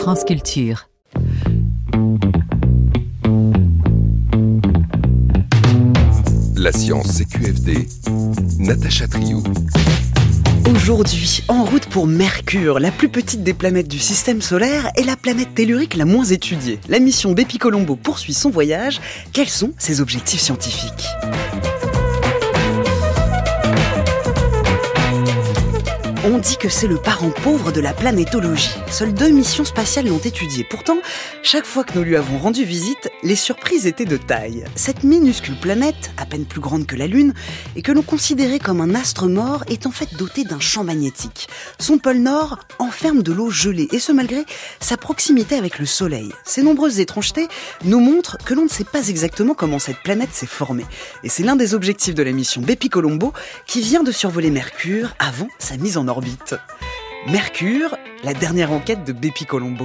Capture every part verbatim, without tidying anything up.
France Culture. La science C Q F D, Natacha Triou. Aujourd'hui, en route pour Mercure, la plus petite des planètes du système solaire et la planète tellurique la moins étudiée. La mission Bepi-Colombo poursuit son voyage. Quels sont ses objectifs scientifiques ? On dit que c'est le parent pauvre de la planétologie. Seules deux missions spatiales l'ont étudié. Pourtant, chaque fois que nous lui avons rendu visite, les surprises étaient de taille. Cette minuscule planète, à peine plus grande que la Lune, et que l'on considérait comme un astre mort, est en fait dotée d'un champ magnétique. Son pôle nord enferme de l'eau gelée, et ce malgré sa proximité avec le Soleil. Ces nombreuses étrangetés nous montrent que l'on ne sait pas exactement comment cette planète s'est formée. Et c'est l'un des objectifs de la mission Bepi-Colombo, qui vient de survoler Mercure avant sa mise en orbite. Mercure, la dernière enquête de Bepi-Colombo.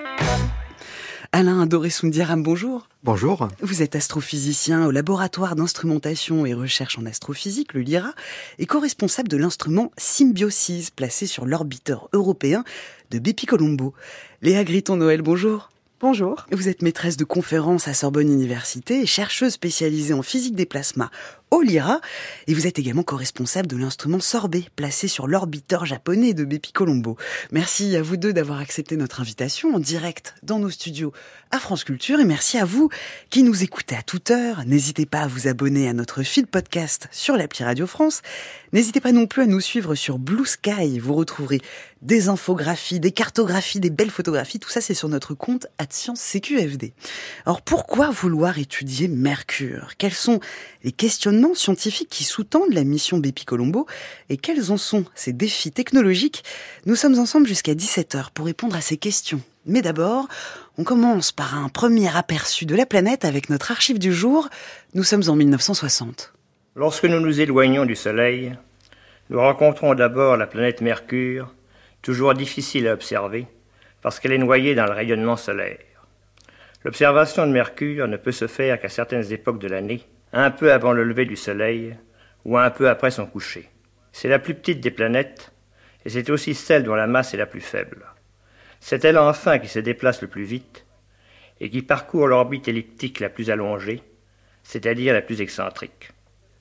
Alain Adoré-Soundiaram, bonjour. Bonjour. Vous êtes astrophysicien au laboratoire d'instrumentation et recherche en astrophysique, le LIRA, et co-responsable de l'instrument Symbiosis, placé sur l'orbiteur européen de Bepi-Colombo. Léa Griton-Noël, bonjour. Bonjour. Vous êtes maîtresse de conférences à Sorbonne Université et chercheuse spécialisée en physique des plasmas au LIRA. Et vous êtes également co-responsable de l'instrument Sorbet, placé sur l'orbiteur japonais de Bepi-Colombo. Merci à vous deux d'avoir accepté notre invitation en direct dans nos studios à France Culture. Et merci à vous qui nous écoutez à toute heure. N'hésitez pas à vous abonner à notre feed podcast sur l'appli Radio France. N'hésitez pas non plus à nous suivre sur Blue Sky. Vous retrouverez des infographies, des cartographies, des belles photographies. Tout ça, c'est sur notre compte arobase science C Q F D. Alors, pourquoi vouloir étudier Mercure ? Quels sont les questionnements scientifiques qui sous-tendent la mission Bepi-Colombo et quels en sont ces défis technologiques ? Nous sommes ensemble jusqu'à dix-sept heures pour répondre à ces questions. Mais d'abord, on commence par un premier aperçu de la planète avec notre archive du jour. Nous sommes en mille neuf cent soixante. Lorsque nous nous éloignons du Soleil, nous rencontrons d'abord la planète Mercure, toujours difficile à observer, parce qu'elle est noyée dans le rayonnement solaire. L'observation de Mercure ne peut se faire qu'à certaines époques de l'année, un peu avant le lever du Soleil ou un peu après son coucher. C'est la plus petite des planètes, et c'est aussi celle dont la masse est la plus faible. C'est elle enfin qui se déplace le plus vite et qui parcourt l'orbite elliptique la plus allongée, c'est-à-dire la plus excentrique.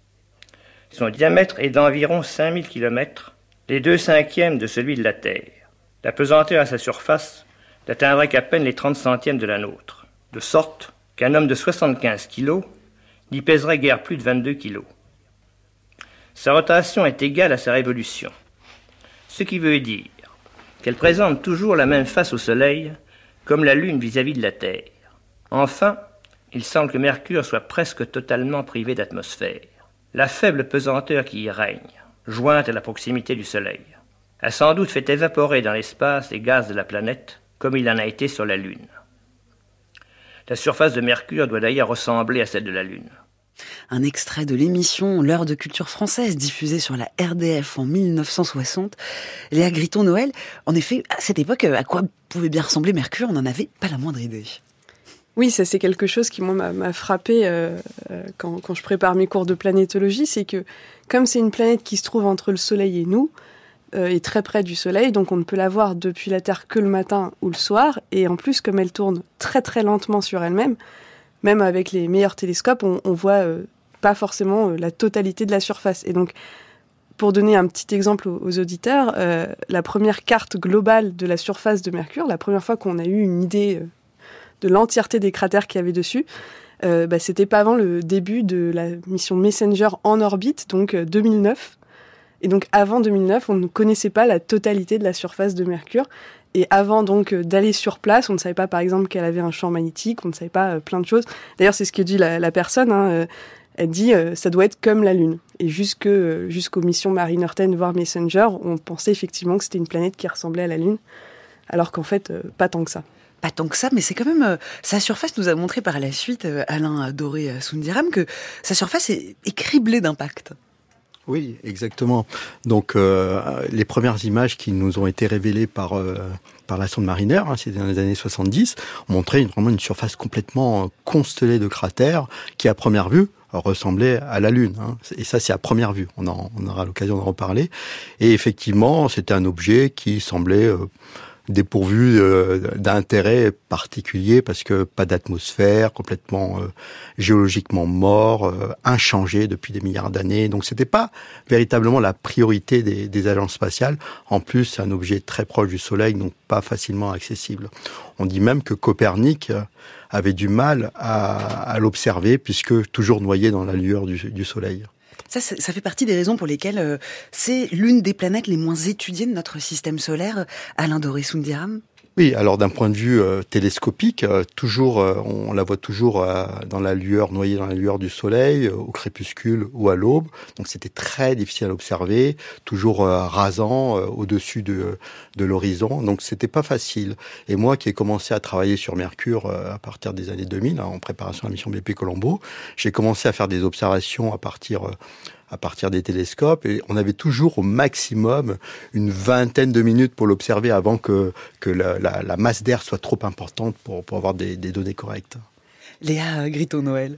Son diamètre est d'environ cinq mille kilomètres, les deux cinquièmes de celui de la Terre. La pesanteur à sa surface n'atteindrait qu'à peine les trente centièmes de la nôtre, de sorte qu'un homme de soixante-quinze kilos n'y pèserait guère plus de vingt-deux kilos. Sa rotation est égale à sa révolution, ce qui veut dire qu'elle présente toujours la même face au Soleil, comme la Lune vis-à-vis de la Terre. Enfin, il semble que Mercure soit presque totalement privé d'atmosphère. La faible pesanteur qui y règne, jointe à la proximité du Soleil, a sans doute fait évaporer dans l'espace les gaz de la planète, comme il en a été sur la Lune. La surface de Mercure doit d'ailleurs ressembler à celle de la Lune. Un extrait de l'émission L'heure de culture française diffusée sur la R D F en mille neuf cent soixante. Léa Griton-Noël, en effet, à cette époque, à quoi pouvait bien ressembler Mercure ? On n'en avait pas la moindre idée. Oui, ça c'est quelque chose qui moi m'a, m'a frappé euh, quand, quand je prépare mes cours de planétologie, c'est que comme c'est une planète qui se trouve entre le Soleil et nous, euh, et très près du Soleil, donc on ne peut la voir depuis la Terre que le matin ou le soir, et en plus comme elle tourne très très lentement sur elle-même, même avec les meilleurs télescopes, on, on voit euh, pas forcément euh, la totalité de la surface. Et donc, pour donner un petit exemple aux, aux auditeurs, euh, la première carte globale de la surface de Mercure, la première fois qu'on a eu une idée euh, de l'entièreté des cratères qu'il y avait dessus, euh, bah, c'était pas avant le début de la mission Messenger en orbite, donc euh, deux mille neuf. Et donc avant deux mille neuf, on ne connaissait pas la totalité de la surface de Mercure. Et avant donc euh, d'aller sur place, on ne savait pas par exemple qu'elle avait un champ magnétique, on ne savait pas euh, plein de choses. D'ailleurs, c'est ce que dit la, la personne, hein, euh, elle dit euh, ça doit être comme la Lune. Et jusque, euh, jusqu'aux missions Mariner dix, voire Messenger, on pensait effectivement que c'était une planète qui ressemblait à la Lune, alors qu'en fait, euh, pas tant que ça. Pas tant que ça, mais c'est quand même... Euh, sa surface nous a montré par la suite, euh, Alain Adoré-Soundiaram, que sa surface est, est criblée d'impact. Oui, exactement. Donc, euh, les premières images qui nous ont été révélées par euh, par la sonde Mariner, hein, c'était dans les années soixante-dix, montraient une, vraiment une surface complètement constellée de cratères qui, à première vue, ressemblait à la Lune. Hein. Et ça, c'est à première vue. On, en, on aura l'occasion d'en reparler. Et effectivement, c'était un objet qui semblait... Euh, dépourvu euh, d'intérêt particulier parce que pas d'atmosphère, complètement euh, géologiquement mort, euh, inchangé depuis des milliards d'années. Donc c'était pas véritablement la priorité des, des agences spatiales. En plus, c'est un objet très proche du Soleil, donc pas facilement accessible. On dit même que Copernic avait du mal à, à l'observer puisque toujours noyé dans la lueur du, du Soleil. Ça, ça fait partie des raisons pour lesquelles euh, c'est l'une des planètes les moins étudiées de notre système solaire, Alain Doré-Soundiram. Oui, alors d'un point de vue euh, télescopique, euh, toujours, euh, on la voit toujours euh, dans la lueur, noyée dans la lueur du soleil, euh, au crépuscule ou à l'aube. Donc c'était très difficile à observer, toujours euh, rasant euh, au-dessus de, de l'horizon. Donc c'était pas facile. Et moi qui ai commencé à travailler sur Mercure euh, à partir des années deux mille, hein, en préparation à la mission B P Colombo, j'ai commencé à faire des observations à partir euh, à partir des télescopes, et on avait toujours au maximum une vingtaine de minutes pour l'observer avant que, que la, la, la masse d'air soit trop importante pour, pour avoir des, des données correctes. Léa Grito-Noël.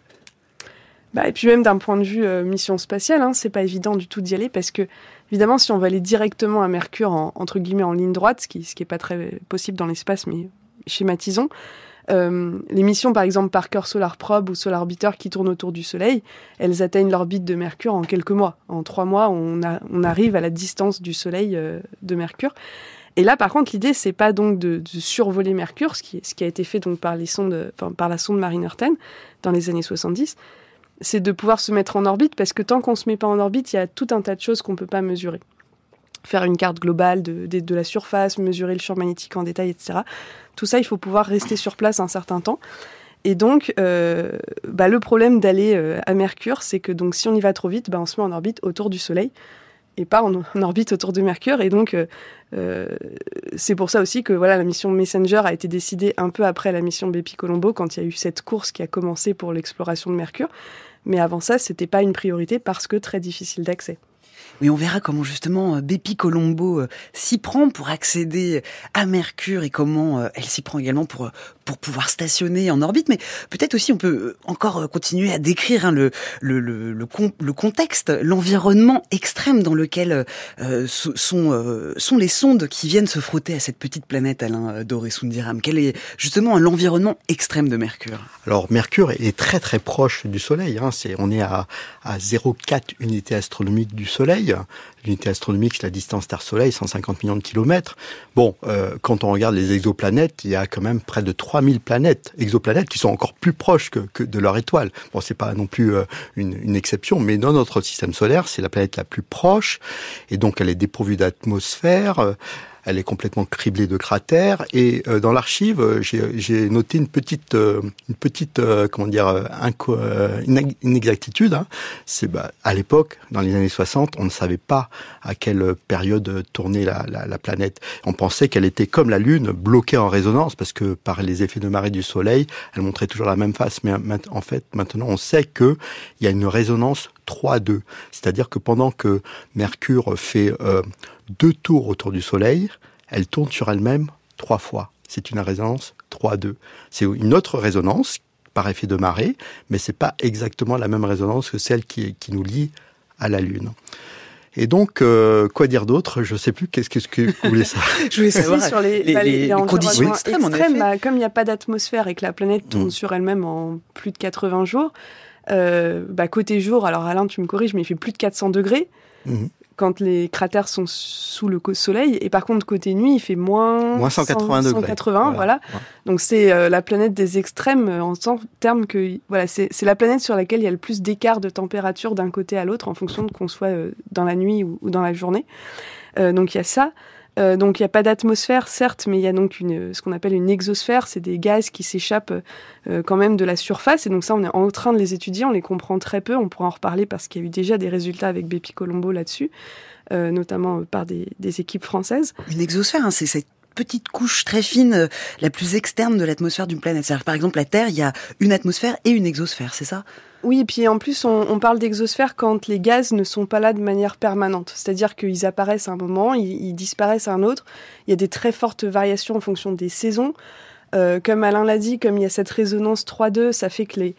Bah, et puis même d'un point de vue euh, mission spatiale, hein, c'est pas évident du tout d'y aller parce que, évidemment, si on va aller directement à Mercure, en, entre guillemets, en ligne droite, ce qui, ce qui est pas très possible dans l'espace, mais schématisons, Euh, les missions, par exemple, Parker Solar Probe ou Solar Orbiter qui tournent autour du Soleil, elles atteignent l'orbite de Mercure en quelques mois. En trois mois, on, a, on arrive à la distance du Soleil euh, de Mercure. Et là, par contre, l'idée, c'est pas donc de, de survoler Mercure, ce qui, ce qui a été fait donc par, les sondes, enfin, par la sonde Mariner dix dans les années soixante-dix, c'est de pouvoir se mettre en orbite, parce que tant qu'on se met pas en orbite, il y a tout un tas de choses qu'on peut pas mesurer. Faire une carte globale de, de, de la surface, mesurer le champ magnétique en détail, et cetera. Tout ça, il faut pouvoir rester sur place un certain temps. Et donc, euh, bah, le problème d'aller euh, à Mercure, c'est que donc, si on y va trop vite, bah, on se met en orbite autour du Soleil et pas en, en orbite autour de Mercure. Et donc, euh, euh, c'est pour ça aussi que voilà, la mission Messenger a été décidée un peu après la mission B P Colombo, quand il y a eu cette course qui a commencé pour l'exploration de Mercure. Mais avant ça, c'était pas une priorité parce que très difficile d'accès. Oui, on verra comment justement B P Colombo s'y prend pour accéder à Mercure et comment elle s'y prend également pour pour pouvoir stationner en orbite. Mais peut-être aussi on peut encore continuer à décrire hein, le, le le le le contexte, l'environnement extrême dans lequel euh, sont euh, sont les sondes qui viennent se frotter à cette petite planète, Alain Doré-Soundiram. Quel est justement l'environnement extrême de Mercure? Alors Mercure est très très proche du Soleil. Hein. C'est on est à à zéro virgule quatre unités astronomiques du Soleil. L'unité astronomique, c'est la distance Terre-Soleil, cent cinquante millions de kilomètres. Bon, euh, quand on regarde les exoplanètes, il y a quand même près de trois mille planètes, exoplanètes, qui sont encore plus proches que, que de leur étoile. Bon, c'est pas non plus euh, une, une exception, mais dans notre système solaire, c'est la planète la plus proche, et donc elle est dépourvue d'atmosphère. Euh, Elle est complètement criblée de cratères, et euh, dans l'archive, j'ai, j'ai noté une petite, euh, une petite, euh, comment dire, inco- euh, inexactitude. Hein. C'est bah, à l'époque, dans les années soixante, on ne savait pas à quelle période tournait la, la, la planète. On pensait qu'elle était comme la Lune, bloquée en résonance, parce que par les effets de marée du Soleil, elle montrait toujours la même face. Mais en fait, maintenant, on sait que il y a une résonance trois deux, c'est-à-dire que pendant que Mercure fait euh, deux tours autour du Soleil, elle tourne sur elle-même trois fois. C'est une résonance trois deux. C'est une autre résonance par effet de marée, mais c'est pas exactement la même résonance que celle qui, qui nous lie à la Lune. Et donc, euh, quoi dire d'autre? Je sais plus. Qu'est-ce que, que vous voulez savoir? Je voulais savoir sur les, les, bah, les, les, les conditions oui. extrêmes. extrêmes en bah, comme il n'y a pas d'atmosphère et que la planète tourne mmh. sur elle-même en plus de quatre-vingts jours, euh, bah, côté jour, alors Alain, tu me corriges, mais il fait plus de quatre cents degrés. Mmh. Quand les cratères sont sous le soleil, et par contre côté nuit il fait moins, moins cent quatre-vingts degrés. cent quatre-vingts, voilà. voilà. Ouais. Donc c'est euh, la planète des extrêmes en termes que voilà, c'est, c'est la planète sur laquelle il y a le plus d'écart de température d'un côté à l'autre en fonction de qu'on soit euh, dans la nuit ou, ou dans la journée. Euh, donc il y a ça. Euh, donc il n'y a pas d'atmosphère, certes, mais il y a donc une, ce qu'on appelle une exosphère, c'est des gaz qui s'échappent euh, quand même de la surface, et donc ça on est en train de les étudier, on les comprend très peu, on pourra en reparler parce qu'il y a eu déjà des résultats avec B P Colombo là-dessus, euh, notamment par des, des équipes françaises. Une exosphère, hein, c'est cette petite couche très fine, euh, la plus externe de l'atmosphère d'une planète. C'est-à-dire, par exemple, la Terre, il y a une atmosphère et une exosphère, c'est ça ? Oui, et puis en plus, on, on parle d'exosphère quand les gaz ne sont pas là de manière permanente. C'est-à-dire qu'ils apparaissent à un moment, ils, ils disparaissent à un autre. Il y a des très fortes variations en fonction des saisons. Euh, comme Alain l'a dit, comme il y a cette résonance trois deux, ça fait que les,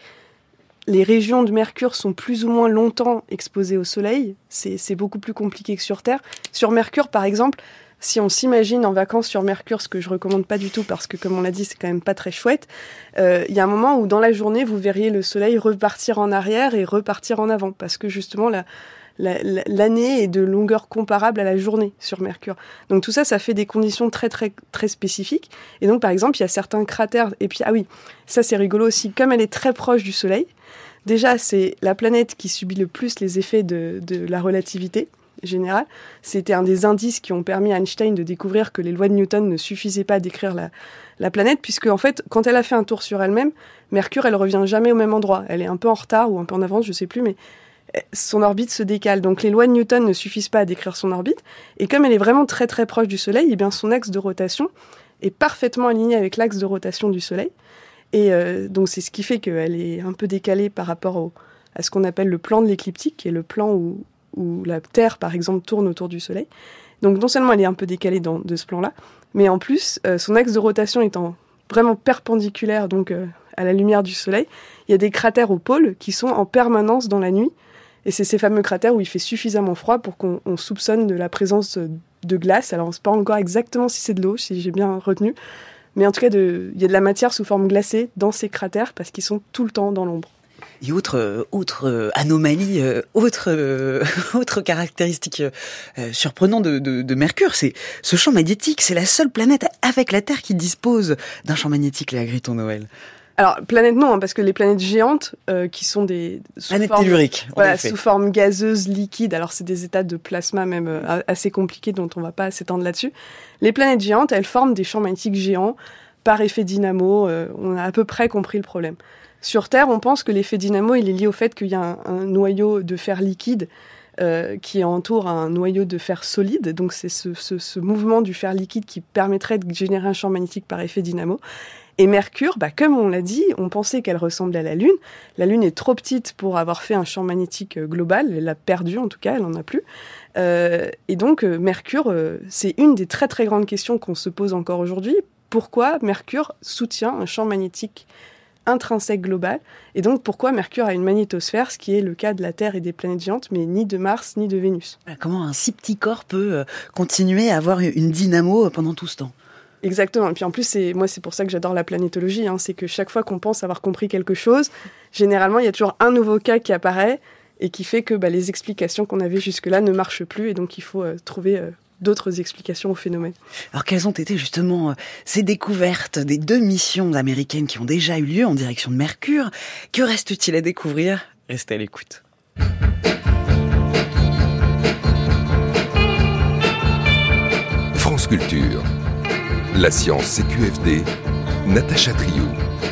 les régions de Mercure sont plus ou moins longtemps exposées au Soleil. C'est, c'est beaucoup plus compliqué que sur Terre. Sur Mercure, par exemple, si on s'imagine en vacances sur Mercure, ce que je recommande pas du tout parce que, comme on l'a dit, c'est quand même pas très chouette, il euh, y a un moment où dans la journée, vous verriez le soleil repartir en arrière et repartir en avant parce que justement, la, la, l'année est de longueur comparable à la journée sur Mercure. Donc tout ça, ça fait des conditions très, très, très spécifiques. Et donc, par exemple, il y a certains cratères. Et puis, ah oui, ça c'est rigolo aussi, comme elle est très proche du soleil, déjà, c'est la planète qui subit le plus les effets de, de la relativité générale. C'était un des indices qui ont permis à Einstein de découvrir que les lois de Newton ne suffisaient pas à décrire la, la planète, puisque en fait, quand elle a fait un tour sur elle-même, Mercure, elle revient jamais au même endroit. Elle est un peu en retard ou un peu en avance, je sais plus, mais son orbite se décale. Donc les lois de Newton ne suffisent pas à décrire son orbite. Et comme elle est vraiment très très proche du Soleil, eh bien son axe de rotation est parfaitement aligné avec l'axe de rotation du Soleil. Et euh, donc c'est ce qui fait qu'elle est un peu décalée par rapport au, à ce qu'on appelle le plan de l'écliptique, qui est le plan où, où la Terre, par exemple, tourne autour du Soleil. Donc non seulement elle est un peu décalée dans, de ce plan-là, mais en plus, euh, son axe de rotation étant vraiment perpendiculaire donc, euh, à la lumière du Soleil, il y a des cratères au pôle qui sont en permanence dans la nuit. Et c'est ces fameux cratères où il fait suffisamment froid pour qu'on on soupçonne de la présence de glace. Alors on ne sait pas encore exactement si c'est de l'eau, si j'ai bien retenu. Mais en tout cas, de, il y a de la matière sous forme glacée dans ces cratères parce qu'ils sont tout le temps dans l'ombre. Et autre, euh, autre euh, anomalie, euh, autre, euh, autre caractéristique euh, surprenante de, de, de Mercure, c'est ce champ magnétique. C'est la seule planète avec la Terre qui dispose d'un champ magnétique, Léa Gritton-Noël. Alors, planète non, hein, parce que les planètes géantes, euh, qui sont des... Planètes telluriques, voilà, sous forme gazeuse, liquide, alors c'est des états de plasma même euh, assez compliqués dont on va pas s'étendre là-dessus. Les planètes géantes, elles forment des champs magnétiques géants par effet dynamo, euh, on a à peu près compris le problème. Sur Terre, on pense que l'effet dynamo, il est lié au fait qu'il y a un, un noyau de fer liquide euh, qui entoure un noyau de fer solide, donc c'est ce, ce, ce mouvement du fer liquide qui permettrait de générer un champ magnétique par effet dynamo. Et Mercure, bah, comme on l'a dit, on pensait qu'elle ressemblait à la Lune. La Lune est trop petite pour avoir fait un champ magnétique global. Elle l'a perdu, en tout cas, elle n'en a plus. Euh, et donc, euh, Mercure, euh, c'est une des très très grandes questions qu'on se pose encore aujourd'hui. Pourquoi Mercure soutient un champ magnétique intrinsèque global? Et donc, pourquoi Mercure a une magnétosphère, ce qui est le cas de la Terre et des planètes géantes, mais ni de Mars, ni de Vénus? Comment un si petit corps peut continuer à avoir une dynamo pendant tout ce temps? Exactement. Et puis en plus, c'est, moi, c'est pour ça que j'adore la planétologie. Hein. C'est que chaque fois qu'on pense avoir compris quelque chose, généralement, il y a toujours un nouveau cas qui apparaît et qui fait que bah, les explications qu'on avait jusque-là ne marchent plus. Et donc, il faut euh, trouver euh, d'autres explications au phénomène. Alors, quelles ont été justement euh, ces découvertes des deux missions américaines qui ont déjà eu lieu en direction de Mercure? Que reste-t-il à découvrir? Restez à l'écoute. France Culture. La science C Q F D, Natacha Triou.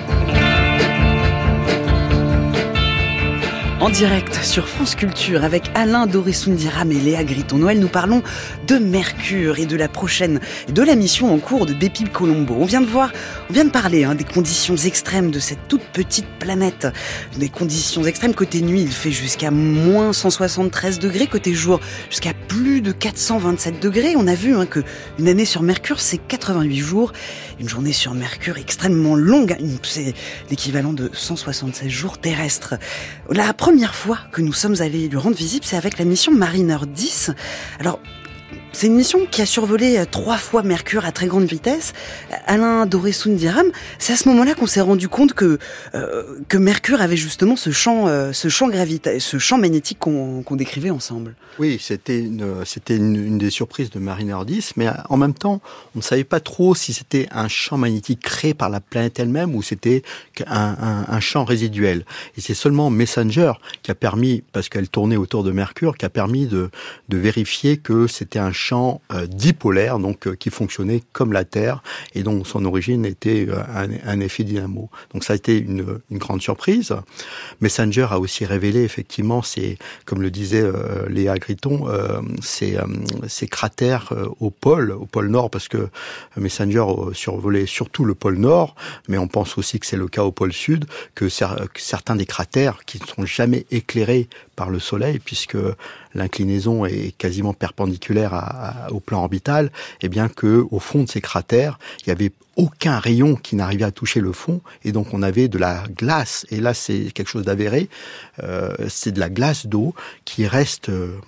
En direct sur France Culture avec Alain Doré-Soundiram et Léa Gritton-Noël, nous parlons de Mercure et de la prochaine, de la mission en cours de Bepi Colombo. On vient de voir, on vient de parler hein, des conditions extrêmes de cette toute petite planète. Des conditions extrêmes côté nuit, il fait jusqu'à moins cent soixante-treize degrés, côté jour jusqu'à plus de quatre cent vingt-sept degrés. On a vu hein, que une année sur Mercure, c'est quatre-vingt-huit jours. Une journée sur Mercure extrêmement longue, c'est l'équivalent de cent soixante-seize jours terrestres. La première fois que nous sommes allés lui rendre visite, c'est avec la mission Mariner dix. Alors, c'est une mission qui a survolé trois fois Mercure à très grande vitesse. Alain Doré-Soundiram, c'est à ce moment-là qu'on s'est rendu compte que euh, que Mercure avait justement ce champ, euh, ce champ gravita- ce champ magnétique qu'on, qu'on décrivait ensemble. Oui, c'était une, c'était une, une des surprises de Mariner dix, mais en même temps, on ne savait pas trop si c'était un champ magnétique créé par la planète elle-même ou c'était un, un, un champ résiduel. Et c'est seulement Messenger qui a permis, parce qu'elle tournait autour de Mercure, qui a permis de, de vérifier que c'était un champ euh, dipolaire, donc euh, qui fonctionnait comme la Terre et dont son origine était euh, un, un effet dynamo. Donc ça a été une, une grande surprise. Messenger a aussi révélé effectivement, c'est comme le disait euh, Léa Gritton, euh, ces, euh, ces cratères euh, au pôle, au pôle Nord, parce que Messenger euh, survolait surtout le pôle Nord, mais on pense aussi que c'est le cas au pôle Sud, que, cer- que certains des cratères qui ne sont jamais éclairés par le Soleil, puisque l'inclinaison est quasiment perpendiculaire à, à, au plan orbital, et bien que au fond de ces cratères, il y avait aucun rayon qui n'arrivait à toucher le fond, et donc on avait de la glace. Et là, c'est quelque chose d'avéré. Euh, c'est de la glace d'eau qui reste euh,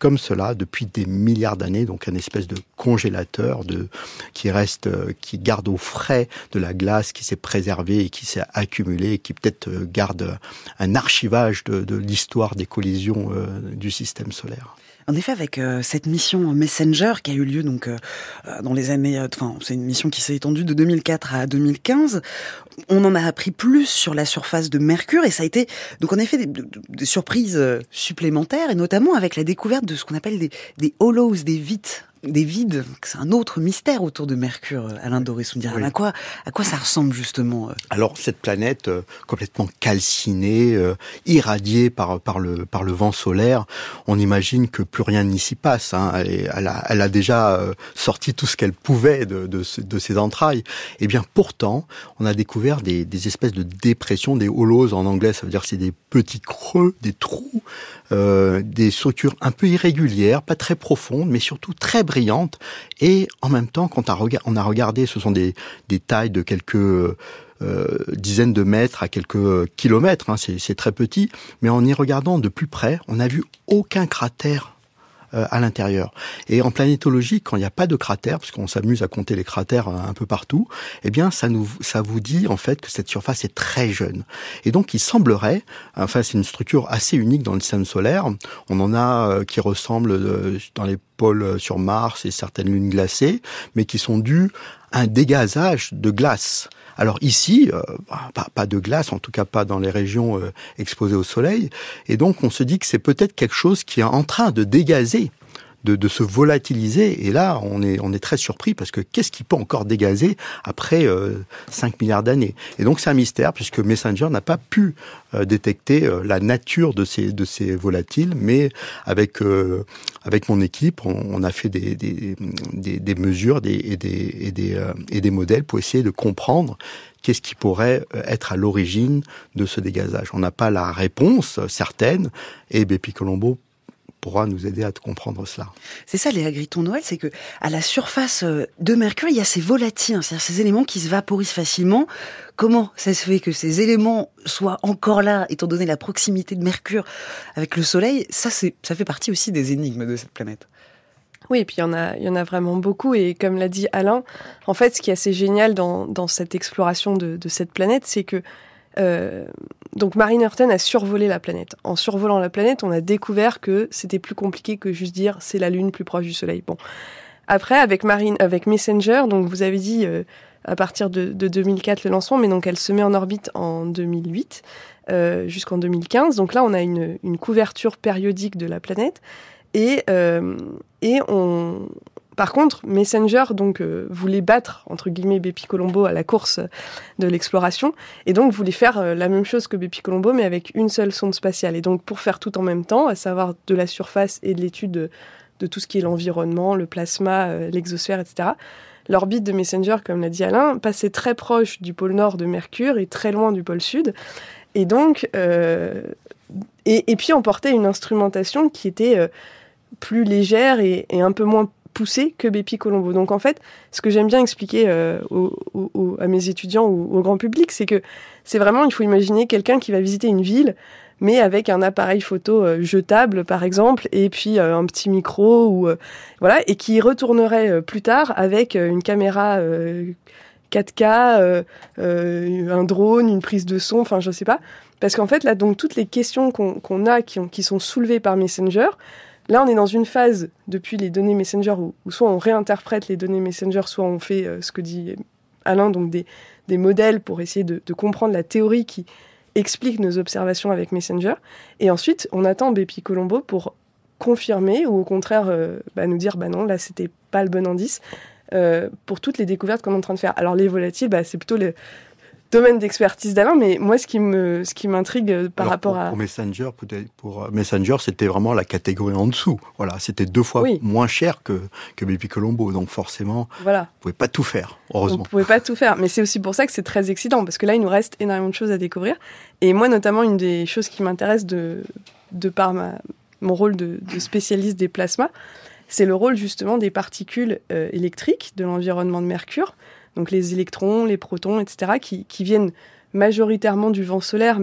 comme cela depuis des milliards d'années, donc un espèce de congélateur de, qui reste, qui garde au frais de la glace qui s'est préservée et qui s'est accumulée et qui peut-être garde un archivage de, de l'histoire des collisions euh, du système solaire. En effet, avec euh, cette mission Messenger qui a eu lieu donc euh, dans les années, enfin euh, c'est une mission qui s'est étendue de deux mille quatre à deux mille quinze. On en a appris plus sur la surface de Mercure et ça a été donc en effet des, des, des surprises supplémentaires et notamment avec la découverte de ce qu'on appelle des, des hollows, des vides. Des vides, c'est un autre mystère autour de Mercure, Alain Doré-Soudière. Oui. À quoi, à quoi ça ressemble justement? Alors cette planète euh, complètement calcinée, euh, irradiée par par le par le vent solaire, on imagine que plus rien n'y s'y passe. Hein. Elle, elle, a, elle a déjà euh, sorti tout ce qu'elle pouvait de, de de ses entrailles. Et bien pourtant, on a découvert des des espèces de dépressions, des hollows en anglais, ça veut dire que c'est des petits creux, des trous, euh, des structures un peu irrégulières, pas très profondes, mais surtout très brillante, et en même temps, quand on a regardé, ce sont des, des tailles de quelques euh, dizaines de mètres à quelques kilomètres, hein, c'est, c'est très petit, mais en y regardant de plus près, on n'a vu aucun cratère euh, à l'intérieur. Et en planétologie, quand il n'y a pas de cratère, parce qu'on s'amuse à compter les cratères un peu partout, eh bien, ça nous, ça vous dit en fait que cette surface est très jeune. Et donc, il semblerait, enfin, c'est une structure assez unique dans le système solaire. On en a euh, qui ressemblent euh, dans les pôles sur Mars et certaines lunes glacées, mais qui sont dues à un dégazage de glace. Alors ici, euh, pas, pas de glace, en tout cas pas dans les régions euh, exposées au soleil, et donc on se dit que c'est peut-être quelque chose qui est en train de dégazer, de, de se volatiliser, et là on est, on est très surpris, parce que qu'est-ce qui peut encore dégazer après euh, cinq milliards d'années? Et donc c'est un mystère, puisque Messenger n'a pas pu euh, détecter euh, la nature de ces, de ces volatiles, mais avec, euh, avec mon équipe, on, on a fait des, des, des, des mesures des, et, des, et, des, euh, et des modèles pour essayer de comprendre qu'est-ce qui pourrait être à l'origine de ce dégazage. On n'a pas la réponse certaine, et Bepi Colombo pourra nous aider à comprendre cela. C'est ça, Léa Gritton-Noël, c'est que à la surface de Mercure, il y a ces volatiles, hein, c'est-à-dire ces éléments qui se vaporisent facilement. Comment ça se fait que ces éléments soient encore là, étant donné la proximité de Mercure avec le Soleil? Ça, c'est, ça fait partie aussi des énigmes de cette planète. Oui, et puis il y en a, il y en a vraiment beaucoup. Et comme l'a dit Alain, en fait, ce qui est assez génial dans, dans cette exploration de, de cette planète, c'est que Euh, donc Mariner dix a survolé la planète. En survolant la planète, on a découvert que c'était plus compliqué que juste dire c'est la Lune plus proche du Soleil. Bon, après avec Marine, avec Messenger, donc vous avez dit euh, à partir de, de deux mille quatre le lancement, mais donc elle se met en orbite en deux mille huit euh, jusqu'en deux mille quinze. Donc là, on a une, une couverture périodique de la planète et euh, et on Par contre, Messenger donc euh, voulait battre entre guillemets Bepi Colombo à la course de l'exploration et donc voulait faire euh, la même chose que Bepi Colombo mais avec une seule sonde spatiale. Et donc pour faire tout en même temps, à savoir de la surface et de l'étude de, de tout ce qui est l'environnement, le plasma, euh, l'exosphère, et cetera. L'orbite de Messenger, comme l'a dit Alain, passait très proche du pôle nord de Mercure et très loin du pôle sud. Et donc, euh, et, et puis on portait une instrumentation qui était euh, plus légère et, et un peu moins poussé que Bepi Colombo. Donc en fait, ce que j'aime bien expliquer euh, au, au, au, à mes étudiants ou au grand public, c'est que c'est vraiment, il faut imaginer quelqu'un qui va visiter une ville, mais avec un appareil photo euh, jetable, par exemple, et puis euh, un petit micro, ou euh, voilà, et qui retournerait euh, plus tard avec euh, une caméra euh, quatre K, euh, euh, un drone, une prise de son, enfin je sais pas. Parce qu'en fait, là, donc toutes les questions qu'on, qu'on a, qui, ont, qui sont soulevées par Messenger, là, on est dans une phase, depuis les données Messenger, où, où soit on réinterprète les données Messenger, soit on fait euh, ce que dit Alain, donc des, des modèles pour essayer de, de comprendre la théorie qui explique nos observations avec Messenger. Et ensuite, on attend Bepi Colombo pour confirmer, ou au contraire euh, bah, nous dire, bah non, là, c'était pas le bon indice, euh, pour toutes les découvertes qu'on est en train de faire. Alors, les volatiles, bah, c'est plutôt le domaine d'expertise d'Alain, mais moi, ce qui me, ce qui m'intrigue par Alors rapport pour, à... Pour Messenger, pour Messenger, c'était vraiment la catégorie en dessous. Voilà, c'était deux fois oui. moins cher que, que Bepi Colombo. Donc forcément, voilà. Vous ne pouvez pas tout faire, heureusement. On ne pouvait pas tout faire, mais c'est aussi pour ça que c'est très excitant, parce que là, il nous reste énormément de choses à découvrir. Et moi, notamment, une des choses qui m'intéresse de, de par ma, mon rôle de, de spécialiste des plasmas, c'est le rôle justement des particules euh, électriques de l'environnement de Mercure, donc les électrons, les protons, et cetera, qui, qui viennent majoritairement du vent solaire, mais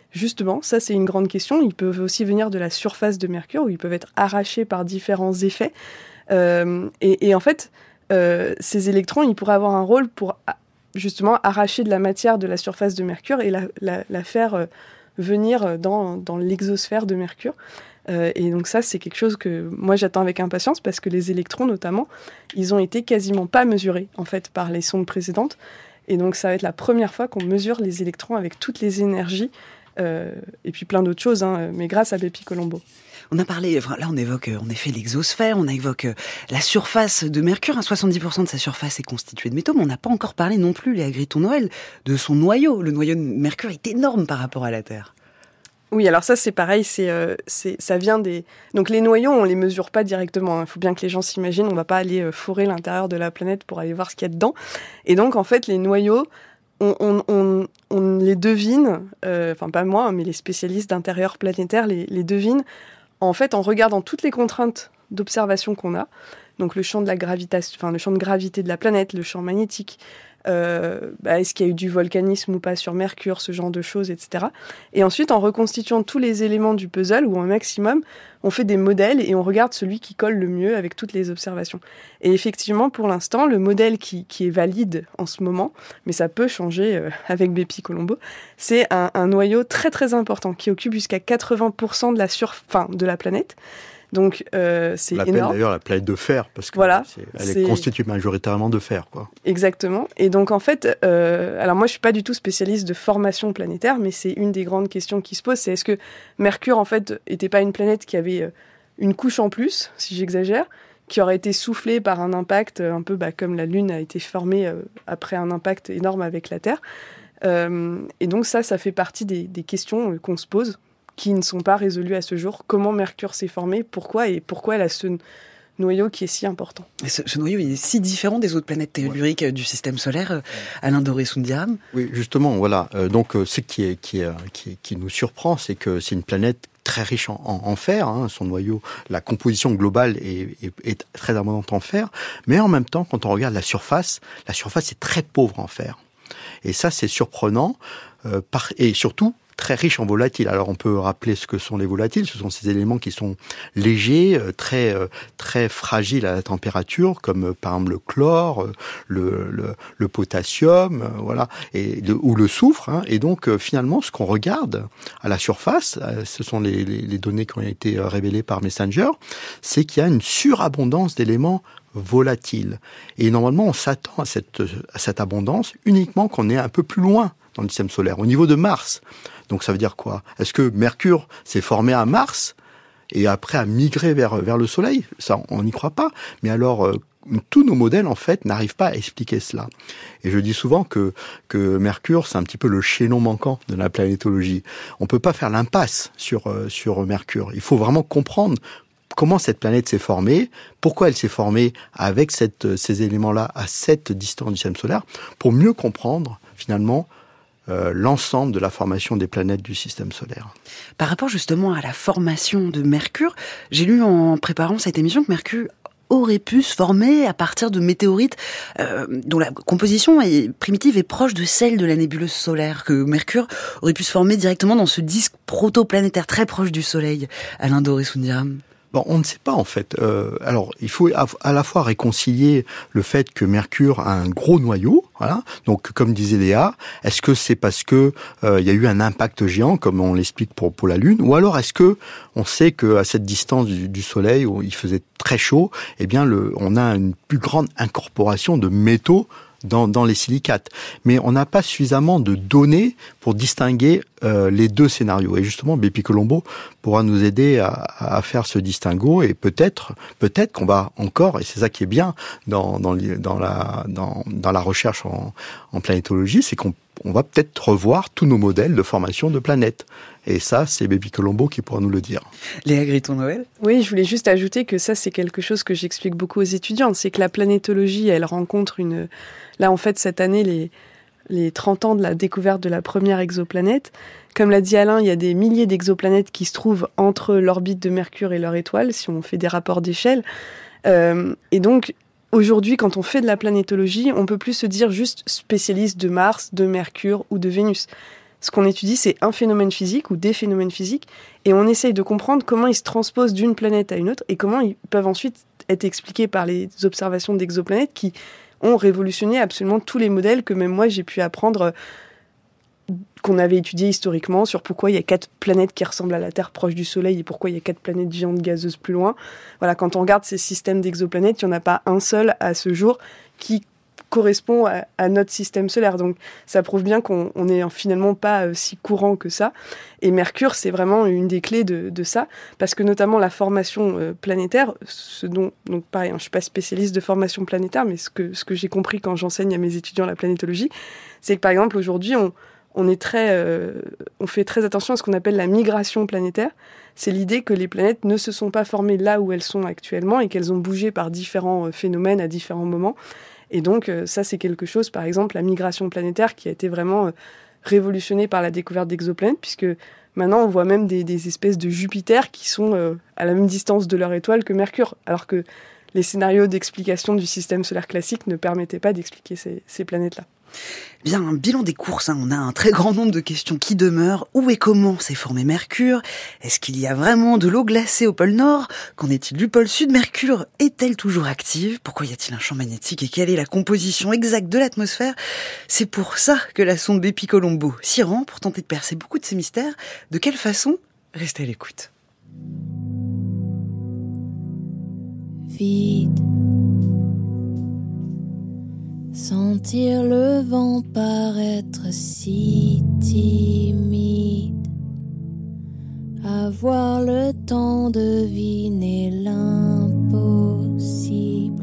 Justement, ça c'est une grande question. Ils peuvent aussi venir de la surface de Mercure, où ils peuvent être arrachés par différents effets. Euh, et, et en fait, euh, ces électrons, ils pourraient avoir un rôle pour justement arracher de la matière de la surface de Mercure et la, la, la faire euh, venir dans, dans l'exosphère de Mercure. Euh, et donc ça, c'est quelque chose que moi j'attends avec impatience, parce que les électrons notamment, ils ont été quasiment pas mesurés en fait par les sondes précédentes. Et donc ça va être la première fois qu'on mesure les électrons avec toutes les énergies. Euh, et puis plein d'autres choses, hein, mais grâce à Bepi-Colombo. On a parlé, enfin, là on évoque en effet l'exosphère, on évoque la surface de Mercure, hein, soixante-dix pour cent de sa surface est constituée de métaux, mais on n'a pas encore parlé non plus, Léa Gritton-Noël, de son noyau. Le noyau de Mercure est énorme par rapport à la Terre. Oui, alors ça c'est pareil, c'est, euh, c'est, ça vient des... Donc les noyaux, on les mesure pas directement, il hein. faut bien que les gens s'imaginent, on va pas aller euh, forer l'intérieur de la planète pour aller voir ce qu'il y a dedans. Et donc en fait les noyaux, On, on, on, on les devine, euh, enfin pas moi, mais les spécialistes d'intérieur planétaire les, les devinent, en fait en regardant toutes les contraintes d'observation qu'on a, donc le champ de la gravitation, enfin le champ de gravité de la planète, le champ magnétique, euh, bah, est-ce qu'il y a eu du volcanisme ou pas sur Mercure, ce genre de choses, et cetera. Et ensuite, en reconstituant tous les éléments du puzzle, ou un maximum, on fait des modèles et on regarde celui qui colle le mieux avec toutes les observations. Et effectivement, pour l'instant, le modèle qui, qui est valide en ce moment, mais ça peut changer euh, avec Bepi-Colombo, c'est un, un noyau très très important qui occupe jusqu'à quatre-vingts pour cent de la, surf... enfin, de la planète. Donc, euh, c'est on l'appelle énorme. D'ailleurs la planète de fer, parce que voilà, c'est, elle c'est... est constituée majoritairement de fer, quoi. Exactement. Et donc, en fait, euh, alors moi, je suis pas du tout spécialiste de formation planétaire, mais c'est une des grandes questions qui se posent, c'est est-ce que Mercure, en fait, était pas une planète qui avait une couche en plus, si j'exagère, qui aurait été soufflée par un impact, un peu bah, comme la Lune a été formée euh, après un impact énorme avec la Terre. Euh, et donc ça, ça fait partie des, des questions euh, qu'on se pose, qui ne sont pas résolues à ce jour. Comment Mercure s'est formé, pourquoi, et pourquoi elle a ce noyau qui est si important. Et ce, ce noyau il est si différent des autres planètes telluriques ouais. du système solaire, euh, Alain Doré-Soundiram. Oui, justement, voilà. Euh, donc, euh, ce qui, est, qui, est, qui, qui nous surprend, c'est que c'est une planète très riche en, en, en fer. Hein, son noyau, la composition globale est, est, est très abondante en fer. Mais en même temps, quand on regarde la surface, la surface est très pauvre en fer. Et ça, c'est surprenant. Euh, par, et surtout, très riche en volatiles. Alors on peut rappeler ce que sont les volatiles. Ce sont ces éléments qui sont légers, très très fragiles à la température, comme par exemple le chlore, le le, le potassium, voilà, et le, ou le soufre. Hein. Et donc finalement, ce qu'on regarde à la surface, ce sont les, les, les données qui ont été révélées par Messenger, c'est qu'il y a une surabondance d'éléments volatiles. Et normalement, on s'attend à cette à cette abondance uniquement qu'on est un peu plus loin dans le système solaire, au niveau de Mars. Donc ça veut dire quoi ? Est-ce que Mercure s'est formé à Mars et après a migré vers vers le Soleil ? Ça, on n'y croit pas. Mais alors, euh, tous nos modèles, en fait, n'arrivent pas à expliquer cela. Et je dis souvent que que Mercure, c'est un petit peu le chaînon manquant de la planétologie. On peut pas faire l'impasse sur euh, sur Mercure. Il faut vraiment comprendre comment cette planète s'est formée, pourquoi elle s'est formée avec cette, ces éléments-là à cette distance du système solaire, pour mieux comprendre, finalement, Euh, l'ensemble de la formation des planètes du système solaire. Par rapport justement à la formation de Mercure, j'ai lu en préparant cette émission que Mercure aurait pu se former à partir de météorites euh, dont la composition est primitive et proche de celle de la nébuleuse solaire, que Mercure aurait pu se former directement dans ce disque protoplanétaire très proche du Soleil. Alain Doré-Soundiram. Bon, on ne sait pas en fait. Euh, alors, il faut à la fois réconcilier le fait que Mercure a un gros noyau, voilà. Donc, comme disait Léa, est-ce que c'est parce que euh, il y a eu un impact géant, comme on l'explique pour pour la Lune, ou alors est-ce que on sait que à cette distance du, du Soleil où il faisait très chaud, eh bien, le, on a une plus grande incorporation de métaux dans, dans les silicates. Mais on n'a pas suffisamment de données pour distinguer euh, les deux scénarios. Et justement, Bepi-Colombo pourra nous aider à, à faire ce distinguo. Et peut-être, peut-être qu'on va encore, et c'est ça qui est bien dans, dans, dans, la, dans, dans la recherche en, en planétologie, c'est qu'on on va peut-être revoir tous nos modèles de formation de planètes. Et ça, c'est Bepi-Colombo qui pourra nous le dire. Léa Gritton-Noël ? Oui, je voulais juste ajouter que ça, c'est quelque chose que j'explique beaucoup aux étudiants. C'est que la planétologie, elle rencontre une... Là, en fait, cette année, les, les trente ans de la découverte de la première exoplanète. Comme l'a dit Alain, il y a des milliers d'exoplanètes qui se trouvent entre l'orbite de Mercure et leur étoile, si on fait des rapports d'échelle. Euh, et donc... Aujourd'hui, quand on fait de la planétologie, on peut plus se dire juste spécialiste de Mars, de Mercure ou de Vénus. ce qu'on étudie, c'est un phénomène physique ou des phénomènes physiques, et on essaye de comprendre comment ils se transposent d'une planète à une autre, et comment ils peuvent ensuite être expliqués par les observations d'exoplanètes qui ont révolutionné absolument tous les modèles que même moi j'ai pu apprendre, qu'on avait étudié historiquement, sur pourquoi il y a quatre planètes qui ressemblent à la Terre proche du Soleil et pourquoi il y a quatre planètes géantes gazeuses plus loin. Voilà, quand on regarde ces systèmes d'exoplanètes, il n'y en a pas un seul à ce jour qui correspond à, à notre système solaire. Donc ça prouve bien qu'on n'est finalement pas euh, si courant que ça. Et Mercure, c'est vraiment une des clés de, de ça, parce que notamment la formation euh, planétaire, ce dont, donc pareil, hein, je ne suis pas spécialiste de formation planétaire, mais ce que, ce que j'ai compris quand j'enseigne à mes étudiants la planétologie, c'est que par exemple aujourd'hui, on, on, est très, euh, on fait très attention à ce qu'on appelle la migration planétaire. C'est l'idée que les planètes ne se sont pas formées là où elles sont actuellement et qu'elles ont bougé par différents euh, phénomènes à différents moments. Et donc, euh, ça, c'est quelque chose, par exemple, la migration planétaire qui a été vraiment euh, révolutionnée par la découverte d'exoplanètes, puisque maintenant, on voit même des, des espèces de Jupiter qui sont euh, à la même distance de leur étoile que Mercure, alors que les scénarios d'explication du système solaire classique ne permettaient pas d'expliquer ces, ces planètes-là. Bien, un bilan des courses, hein. On a un très grand nombre de questions qui demeurent. Où et comment s'est formé Mercure ? Est-ce qu'il y a vraiment de l'eau glacée au pôle Nord ? Qu'en est-il du pôle Sud ? Mercure est-elle toujours active ? Pourquoi y a-t-il un champ magnétique ? Et quelle est la composition exacte de l'atmosphère ? C'est pour ça que la sonde Bepi-Colombo s'y rend, pour tenter de percer beaucoup de ces mystères. De quelle façon ? Restez à l'écoute. Vide. Sentir le vent paraître si timide, avoir le temps de deviner l'impossible.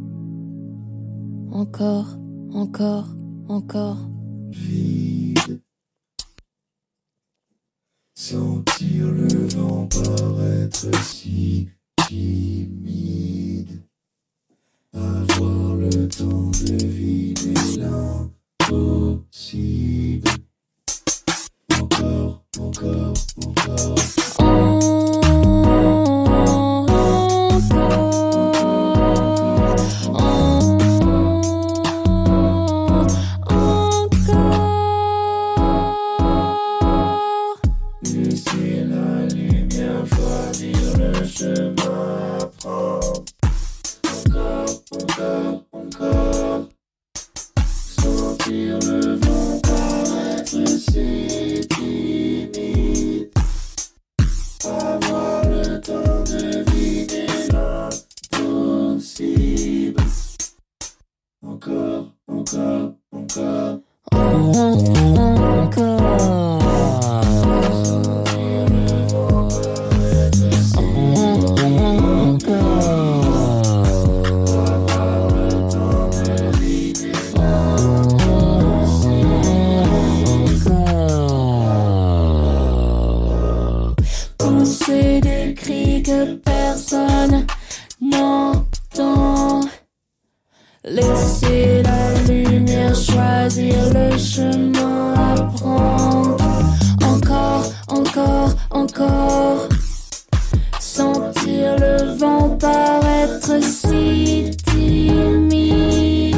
Encore, encore, encore. Vide. Sentir le vent paraître si timide. Avoir le temps de deviner l'impossible. Encore, encore, encore. Laisser la lumière choisir le chemin à prendre. Encore, encore, encore. Sentir le vent paraître si timide. Avoir le temps de deviner l'impossible. Encore, encore, encore. Encore. Pousser des cris que personne n'entend. Laisser la lumière choisir le chemin à prendre. Encore, encore, encore. Sentir le vent paraître si timide.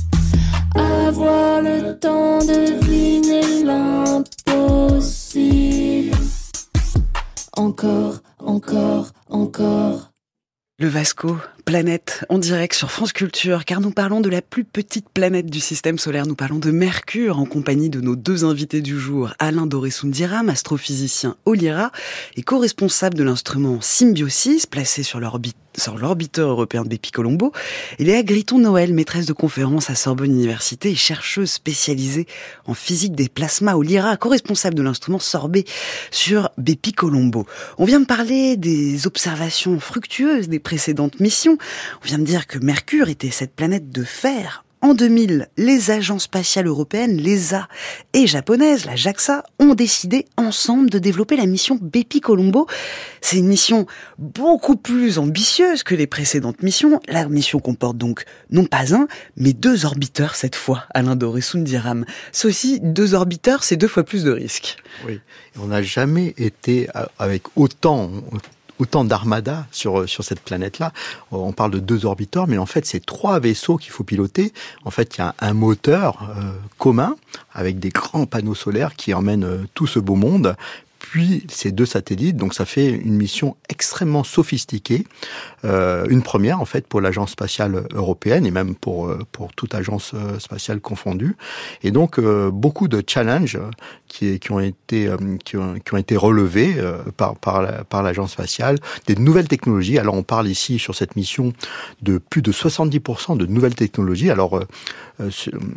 Avoir le temps de deviner l'impossible. Encore, encore, encore. Le Vasco, planète, en direct sur France Culture, car nous parlons de la plus petite planète du système solaire. Nous parlons de Mercure, en compagnie de nos deux invités du jour, Alain Doré-Soundiram, astrophysicien au LIRA et co-responsable de l'instrument Symbiosis, placé sur l'orbite sur l'orbiteur européen de Bepi-Colombo, et Léa Gritton-Noël, maîtresse de conférences à Sorbonne Université et chercheuse spécialisée en physique des plasmas au LIRA, co-responsable de l'instrument Sorbet sur Bepi-Colombo. On vient de parler des observations fructueuses des précédentes missions. On vient de dire que Mercure était cette planète de fer. En deux mille, les agences spatiales européennes, l'E S A, et japonaises, la JAXA, ont décidé ensemble de développer la mission Bepi-Colombo. C'est une mission beaucoup plus ambitieuse que les précédentes missions. La mission comporte donc non pas un, mais deux orbiteurs cette fois, Alain Doré-Soundiram. Ceci, deux orbiteurs, c'est deux fois plus de risques. Oui, on n'a jamais été avec autant... autant d'armadas sur sur cette planète-là. On parle de deux orbiteurs, mais en fait, c'est trois vaisseaux qu'il faut piloter. En fait, il y a un moteur euh, commun avec des grands panneaux solaires qui emmènent euh, tout ce beau monde. Puis ces deux satellites, donc ça fait une mission extrêmement sophistiquée, euh, une première en fait pour l'agence spatiale européenne et même pour pour toute agence spatiale confondue. Et donc euh, beaucoup de challenges qui qui ont été qui ont, qui ont été relevés euh, par par la, par l'agence spatiale, des nouvelles technologies. Alors on parle ici sur cette mission de plus de soixante-dix pour cent de nouvelles technologies. Alors euh,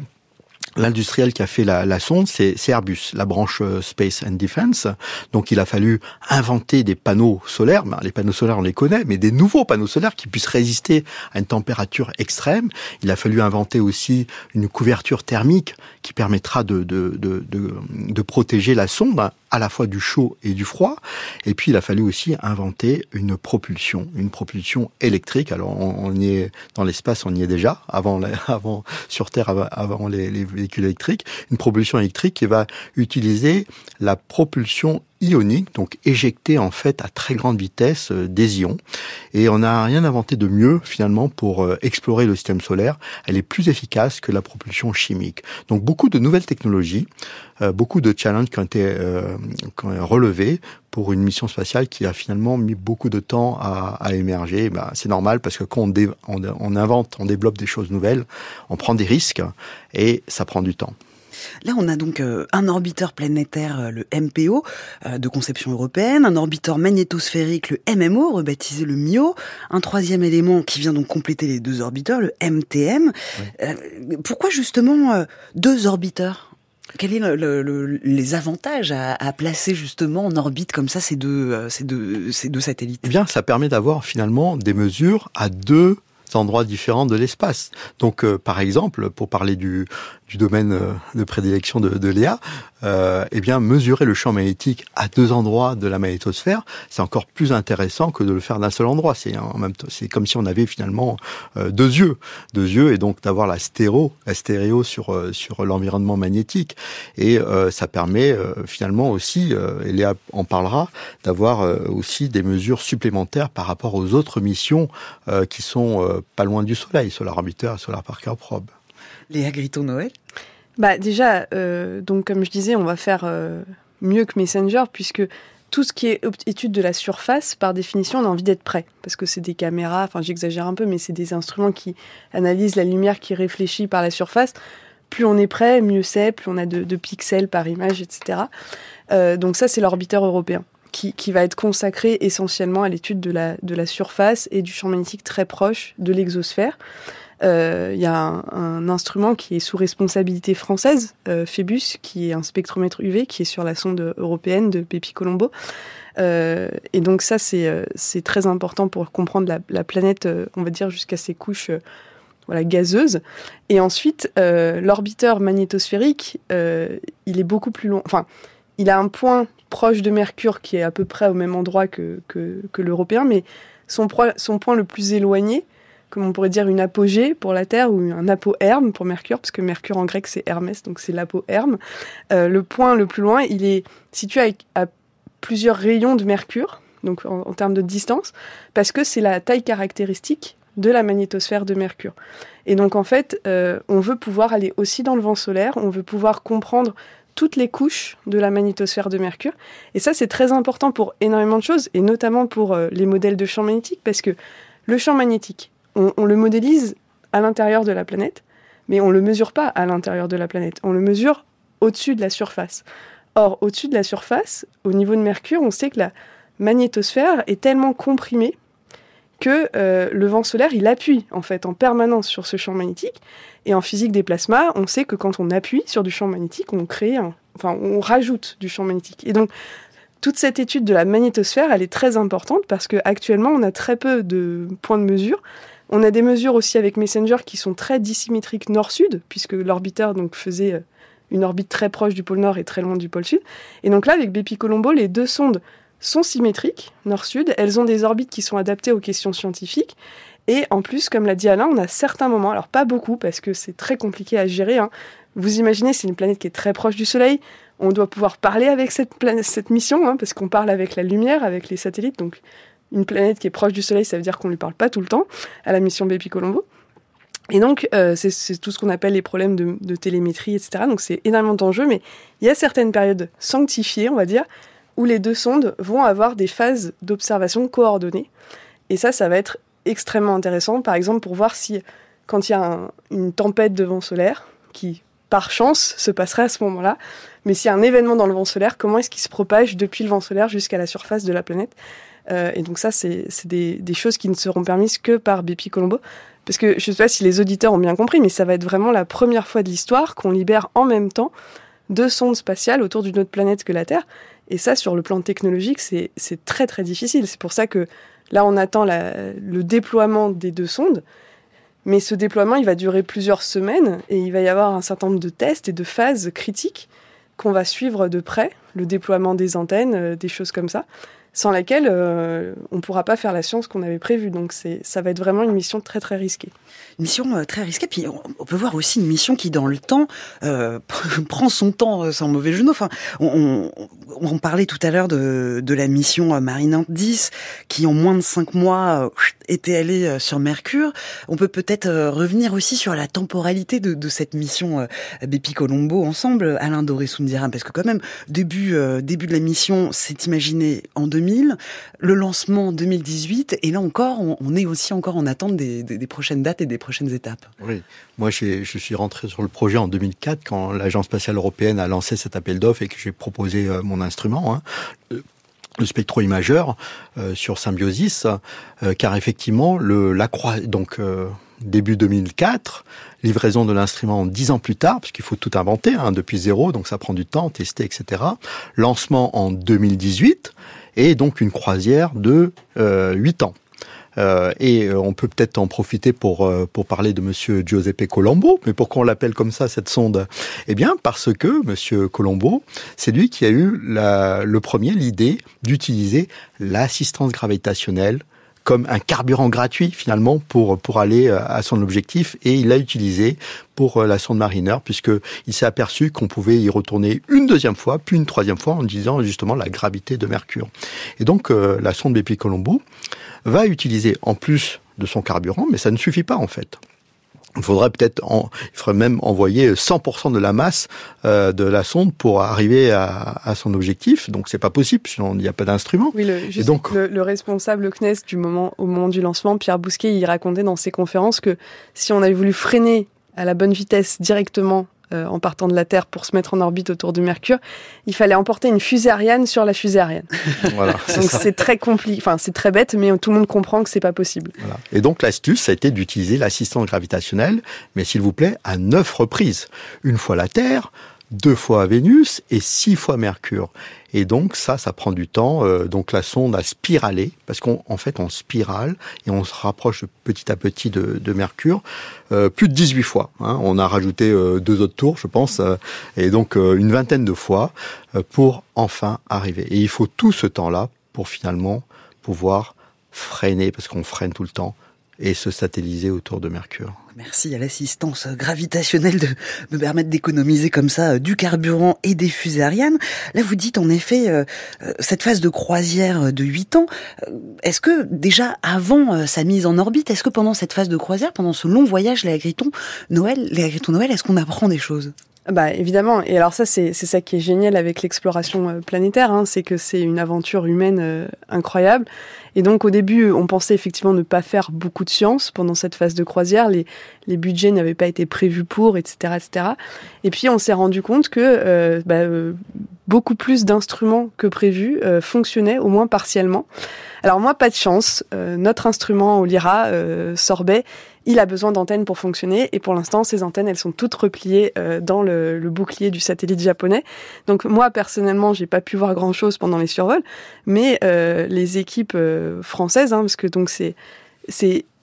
l'industriel qui a fait la, la sonde, c'est, c'est Airbus, la branche Space and Defense. Donc, il a fallu inventer des panneaux solaires. Ben, les panneaux solaires, on les connaît, mais des nouveaux panneaux solaires qui puissent résister à une température extrême. Il a fallu inventer aussi une couverture thermique qui permettra de, de, de, de, de protéger la sonde à la fois du chaud et du froid. Et puis, il a fallu aussi inventer une propulsion, une propulsion électrique. Alors, on, on y est dans l'espace, on y est déjà avant, avant sur Terre, avant, avant les, les véhicules électriques. Une propulsion électrique qui va utiliser la propulsion ionique, donc éjecter en fait à très grande vitesse euh, des ions. Et on n'a rien inventé de mieux finalement pour euh, explorer le système solaire. Elle est plus efficace que la propulsion chimique. Donc beaucoup de nouvelles technologies, euh, beaucoup de challenges qui ont été euh, qui ont été relevés pour une mission spatiale qui a finalement mis beaucoup de temps à, à émerger. Ben, c'est normal parce que quand on, dé, on, on invente, on développe des choses nouvelles, on prend des risques et ça prend du temps. Là, on a donc euh, un orbiteur planétaire, euh, le M P O, euh, de conception européenne, un orbiteur magnétosphérique, le M M O, rebaptisé le M I O, un troisième élément qui vient donc compléter les deux orbiteurs, le M T M. Oui. Euh, pourquoi justement euh, deux orbiteurs ? Quels sont le, le, les avantages à, à placer justement en orbite comme ça ces deux, euh, ces deux, ces deux satellites ? Eh bien, ça permet d'avoir finalement des mesures à deux endroits différents de l'espace. Donc, euh, par exemple, pour parler du, du domaine euh, de prédilection de, de Léa, euh, eh bien, mesurer le champ magnétique à deux endroits de la magnétosphère, c'est encore plus intéressant que de le faire d'un seul endroit. C'est en même temps, c'est comme si on avait finalement euh, deux yeux, deux yeux, et donc d'avoir la stéréo, la stéréo sur euh, sur l'environnement magnétique. Et euh, ça permet euh, finalement aussi, euh, et Léa en parlera, d'avoir euh, aussi des mesures supplémentaires par rapport aux autres missions euh, qui sont euh, pas loin du Soleil, Solar Orbiter et Solar Parker Probe. Léa Gritton-Noël ? Bah déjà, euh, donc comme je disais, on va faire euh, mieux que Messenger, puisque tout ce qui est étude de la surface, par définition, on a envie d'être prêt. Parce que c'est des caméras, enfin j'exagère un peu, mais c'est des instruments qui analysent la lumière qui réfléchit par la surface. Plus on est prêt, mieux c'est, plus on a de, de pixels par image, et cetera. Euh, donc ça, c'est l'orbiteur européen. Qui, qui va être consacré essentiellement à l'étude de la, de la surface et du champ magnétique très proche de l'exosphère. Il euh, y a un, un instrument qui est sous responsabilité française, euh, Phébus, qui est un spectromètre U V, qui est sur la sonde européenne de Bepi-Colombo. Euh, et donc ça, c'est, euh, c'est très important pour comprendre la, la planète, euh, on va dire, jusqu'à ses couches euh, voilà, gazeuses. Et ensuite, euh, l'orbiteur magnétosphérique, euh, il est beaucoup plus long. Enfin, il a un point proche de Mercure, qui est à peu près au même endroit que, que, que l'européen, mais son, pro, son point le plus éloigné, comme on pourrait dire une apogée pour la Terre, ou un apoherme pour Mercure, parce que Mercure en grec c'est Hermès, donc c'est l'apoherme. Euh, le point le plus loin, il est situé à, à plusieurs rayons de Mercure, donc en, en termes de distance, parce que c'est la taille caractéristique de la magnétosphère de Mercure. Et donc en fait, euh, on veut pouvoir aller aussi dans le vent solaire, on veut pouvoir comprendre toutes les couches de la magnétosphère de Mercure. Et ça, c'est très important pour énormément de choses, et notamment pour euh, les modèles de champ magnétique, parce que le champ magnétique, on, on le modélise à l'intérieur de la planète, mais on ne le mesure pas à l'intérieur de la planète. On le mesure au-dessus de la surface. Or, au-dessus de la surface, au niveau de Mercure, on sait que la magnétosphère est tellement comprimée que euh, le vent solaire, il appuie en fait en permanence sur ce champ magnétique. Et en physique des plasmas, on sait que quand on appuie sur du champ magnétique, on crée, un, enfin, on rajoute du champ magnétique. Et donc, toute cette étude de la magnétosphère, elle est très importante parce qu'actuellement, on a très peu de points de mesure. On a des mesures aussi avec Messenger qui sont très dissymétriques nord-sud, puisque l'orbiteur donc faisait une orbite très proche du pôle nord et très loin du pôle sud. Et donc là, avec Bepi-Colombo, les deux sondes sont symétriques, nord-sud. Elles ont des orbites qui sont adaptées aux questions scientifiques. Et en plus, comme l'a dit Alain, on a certains moments, alors pas beaucoup, parce que c'est très compliqué à gérer. Hein. Vous imaginez, c'est une planète qui est très proche du Soleil. On doit pouvoir parler avec cette, planète, cette mission, hein, parce qu'on parle avec la lumière, avec les satellites. Donc, une planète qui est proche du Soleil, ça veut dire qu'on lui parle pas tout le temps à la mission Bepi Colombo. Et donc, euh, c'est, c'est tout ce qu'on appelle les problèmes de, de télémétrie, et cetera. Donc, c'est énormément d'enjeux, mais il y a certaines périodes sanctifiées, on va dire, où les deux sondes vont avoir des phases d'observation coordonnées. Et ça, ça va être extrêmement intéressant, par exemple, pour voir si, quand il y a un, une tempête de vent solaire, qui, par chance, se passerait à ce moment-là, mais s'il y a un événement dans le vent solaire, comment est-ce qu'il se propage depuis le vent solaire jusqu'à la surface de la planète ? euh, Et donc ça, c'est, c'est des, des choses qui ne seront permises que par Bepi Colombo. Parce que je ne sais pas si les auditeurs ont bien compris, mais ça va être vraiment la première fois de l'histoire qu'on libère en même temps deux sondes spatiales autour d'une autre planète que la Terre. Et ça, sur le plan technologique, c'est, c'est très très difficile. C'est pour ça que là, on attend la, le déploiement des deux sondes. Mais ce déploiement, il va durer plusieurs semaines et il va y avoir un certain nombre de tests et de phases critiques qu'on va suivre de près. Le déploiement des antennes, euh, des choses comme ça, sans laquelle euh, on ne pourra pas faire la science qu'on avait prévue. Donc c'est, ça va être vraiment une mission très très risquée. Une mission euh, très risquée, puis on, on peut voir aussi une mission qui, dans le temps, euh, prend son temps euh, sans mauvais jeu de mots. Enfin, on, on, on parlait tout à l'heure de, de la mission euh, Mariner dix, qui en moins de cinq mois euh, était allée euh, sur Mercure. On peut peut-être euh, revenir aussi sur la temporalité de, de cette mission euh, Bepi Colombo ensemble, Alain Doré-Soundiram, parce que quand même, début, euh, début de la mission, c'est imaginé en deux mille, le lancement en deux mille dix-huit, et là encore, on, on est aussi encore en attente des, des, des prochaines dates et des prochaines étapes. Oui, moi j'ai, je suis rentré sur le projet en deux mille quatre quand l'Agence spatiale européenne a lancé cet appel d'offres et que j'ai proposé euh, mon instrument, hein, le, le spectro-imageur euh, sur Symbiosis, euh, car effectivement, le, la croix, donc euh, début deux mille quatre, livraison de l'instrument dix ans plus tard, parce qu'il faut tout inventer hein, depuis zéro, donc ça prend du temps, tester, et cetera. Lancement en deux mille dix-huit, et donc une croisière de euh, huit ans. Euh, et euh, on peut peut-être en profiter pour euh, pour parler de Monsieur Giuseppe Colombo. Mais pourquoi on l'appelle comme ça, cette sonde ? Eh bien, parce que Monsieur Colombo, c'est lui qui a eu la, le premier l'idée d'utiliser l'assistance gravitationnelle comme un carburant gratuit finalement pour pour aller à son objectif, et il l'a utilisé pour la sonde Mariner, puisque il s'est aperçu qu'on pouvait y retourner une deuxième fois, puis une troisième fois, en disant justement la gravité de Mercure. Et donc euh, la sonde Bepi Colombo va utiliser en plus de son carburant, mais ça ne suffit pas en fait. Il faudrait peut-être, en, il faudrait même envoyer cent pour cent de la masse euh, de la sonde pour arriver à, à son objectif. Donc c'est pas possible, sinon il n'y a pas d'instrument. Oui, le, juste donc, le, le responsable C N E S du moment, au moment du lancement, Pierre Bousquet, il racontait dans ses conférences que si on avait voulu freiner à la bonne vitesse directement euh, en partant de la Terre pour se mettre en orbite autour de Mercure, il fallait emporter une fusée Ariane sur la fusée Ariane. Voilà, c'est donc ça. C'est très compliqué, enfin c'est très bête, mais tout le monde comprend que c'est pas possible. Voilà. Et donc l'astuce, ça a été d'utiliser l'assistance gravitationnelle, mais s'il vous plaît, à neuf reprises. Une fois la Terre, deux fois Vénus et six fois Mercure. Et donc ça, ça prend du temps. Euh, donc la sonde a spiralé, parce qu'en en fait on spirale et on se rapproche petit à petit de, de Mercure, euh, plus de dix-huit fois. Hein. On a rajouté euh, deux autres tours, je pense, euh, et donc euh, une vingtaine de fois euh, pour enfin arriver. Et il faut tout ce temps-là pour finalement pouvoir freiner, parce qu'on freine tout le temps, et se satelliser autour de Mercure. Merci à l'assistance gravitationnelle de me permettre d'économiser comme ça du carburant et des fusées Ariane. Là, vous dites en effet, euh, cette phase de croisière de huit ans, euh, est-ce que déjà avant euh, sa mise en orbite, est-ce que pendant cette phase de croisière, pendant ce long voyage, les Agritons Noël, les Agritons Noël, est-ce qu'on apprend des choses ? Bah évidemment, et alors ça c'est c'est ça qui est génial avec l'exploration euh, planétaire, hein, c'est que c'est une aventure humaine euh, incroyable. Et donc au début, on pensait effectivement ne pas faire beaucoup de science pendant cette phase de croisière, les les budgets n'avaient pas été prévus pour, et cetera, et cetera. Et puis on s'est rendu compte que euh, bah, euh, beaucoup plus d'instruments que prévu euh, fonctionnaient, au moins partiellement. Alors moi, pas de chance, euh, notre instrument au Lyra, euh, Sorbet, il a besoin d'antennes pour fonctionner, et pour l'instant, ces antennes, elles sont toutes repliées euh, dans le, le bouclier du satellite japonais. Donc moi, personnellement, j'ai pas pu voir grand-chose pendant les survols, mais euh, les équipes euh, françaises, hein, parce que donc c'est c'est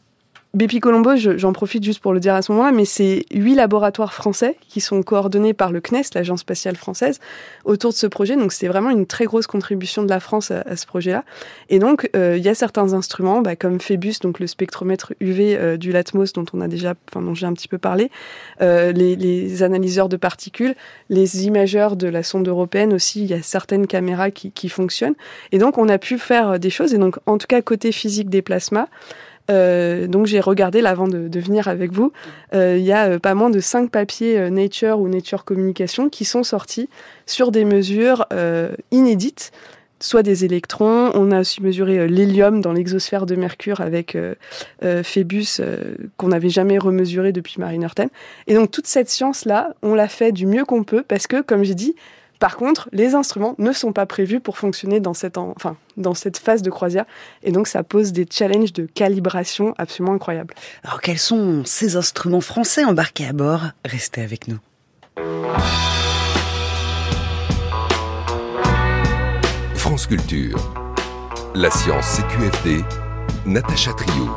Bepi Colombo, je, j'en profite juste pour le dire à ce moment-là, mais c'est huit laboratoires français qui sont coordonnés par le C N E S, l'Agence spatiale française, autour de ce projet. Donc c'est vraiment une très grosse contribution de la France à, à ce projet-là. Et donc il euh, y a certains instruments, bah, comme Phébus, donc le spectromètre U V euh, du Latmos dont on a déjà, enfin dont j'ai un petit peu parlé, euh, les, les analyseurs de particules, les imageurs de la sonde européenne aussi. Il y a certaines caméras qui, qui fonctionnent. Et donc on a pu faire des choses. Et donc en tout cas côté physique des plasmas. Euh, donc j'ai regardé là avant de, de venir avec vous. Il euh, y a euh, pas moins de cinq papiers euh, Nature ou Nature Communication qui sont sortis sur des mesures euh, inédites, soit des électrons. On a aussi mesuré euh, l'hélium dans l'exosphère de Mercure avec euh, euh, Phébus euh, qu'on n'avait jamais remesuré depuis Mariner dix. Et donc toute cette science-là, on l'a fait du mieux qu'on peut parce que, comme j'ai dit, par contre, les instruments ne sont pas prévus pour fonctionner dans cette, en... enfin, dans cette phase de croisière. Et donc, ça pose des challenges de calibration absolument incroyables. Alors, quels sont ces instruments français embarqués à bord ? Restez avec nous. France Culture. La science C Q F D. Natacha Trio.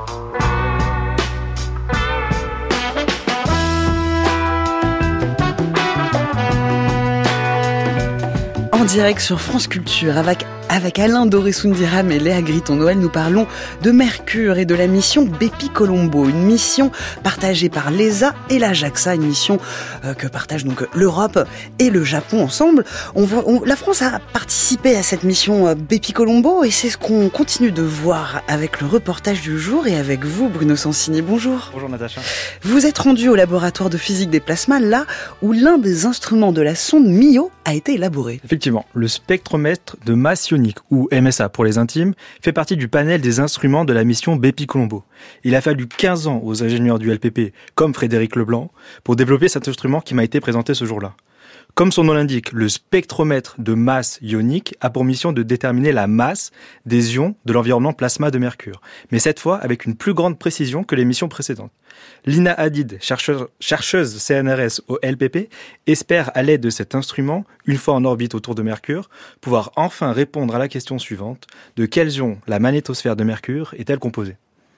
En direct sur France Culture, avec, avec Alain Doré-Soundiram et Léa Gritton-Noël, nous parlons de Mercure et de la mission Bepi Colombo, une mission partagée par l'E S A et la JAXA, une mission euh, que partagent donc l'Europe et le Japon ensemble. On voit, on, la France a participé à cette mission euh, Bepi Colombo et c'est ce qu'on continue de voir avec le reportage du jour et avec vous, Bruno Sansini. Bonjour. Bonjour Natacha. Vous êtes rendu au laboratoire de physique des plasmas, là où l'un des instruments de la sonde MIO a été élaboré. Effectivement, le spectromètre de masse ionique, ou M S A pour les intimes, fait partie du panel des instruments de la mission Bepi Colombo. Il a fallu quinze ans aux ingénieurs du L P P, comme Frédéric Leblanc, pour développer cet instrument qui m'a été présenté ce jour-là. Comme son nom l'indique, le spectromètre de masse ionique a pour mission de déterminer la masse des ions de l'environnement plasma de Mercure, mais cette fois avec une plus grande précision que les missions précédentes. Lina Hadid, chercheuse, chercheuse C N R S au L P P, espère à l'aide de cet instrument, une fois en orbite autour de Mercure, pouvoir enfin répondre à la question suivante, de quels ions la magnétosphère de Mercure est-elle composée ?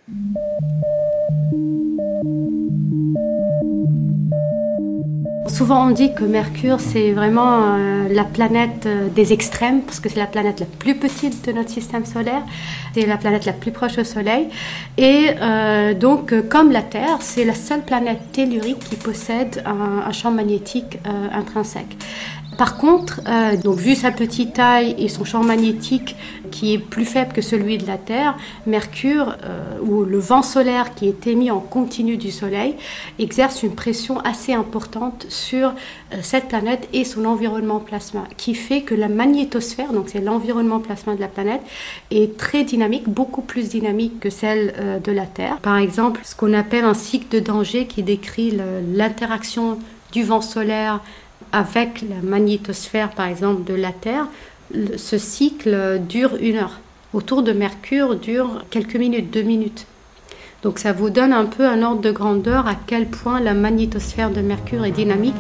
Souvent on dit que Mercure c'est vraiment euh, la planète euh, des extrêmes parce que c'est la planète la plus petite de notre système solaire, c'est la planète la plus proche au Soleil et euh, donc euh, comme la Terre c'est la seule planète tellurique qui possède un, un champ magnétique euh, intrinsèque. Par contre, euh, donc vu sa petite taille et son champ magnétique qui est plus faible que celui de la Terre, Mercure, euh, ou le vent solaire qui est émis en continu du Soleil, exerce une pression assez importante sur euh, cette planète et son environnement plasma, qui fait que la magnétosphère, donc c'est l'environnement plasma de la planète, est très dynamique, beaucoup plus dynamique que celle euh, de la Terre. Par exemple, ce qu'on appelle un cycle de danger qui décrit le, l'interaction du vent solaire avec la magnétosphère, par exemple, de la Terre, ce cycle dure une heure. Autour de Mercure dure quelques minutes, deux minutes. Donc ça vous donne un peu un ordre de grandeur à quel point la magnétosphère de Mercure est dynamique.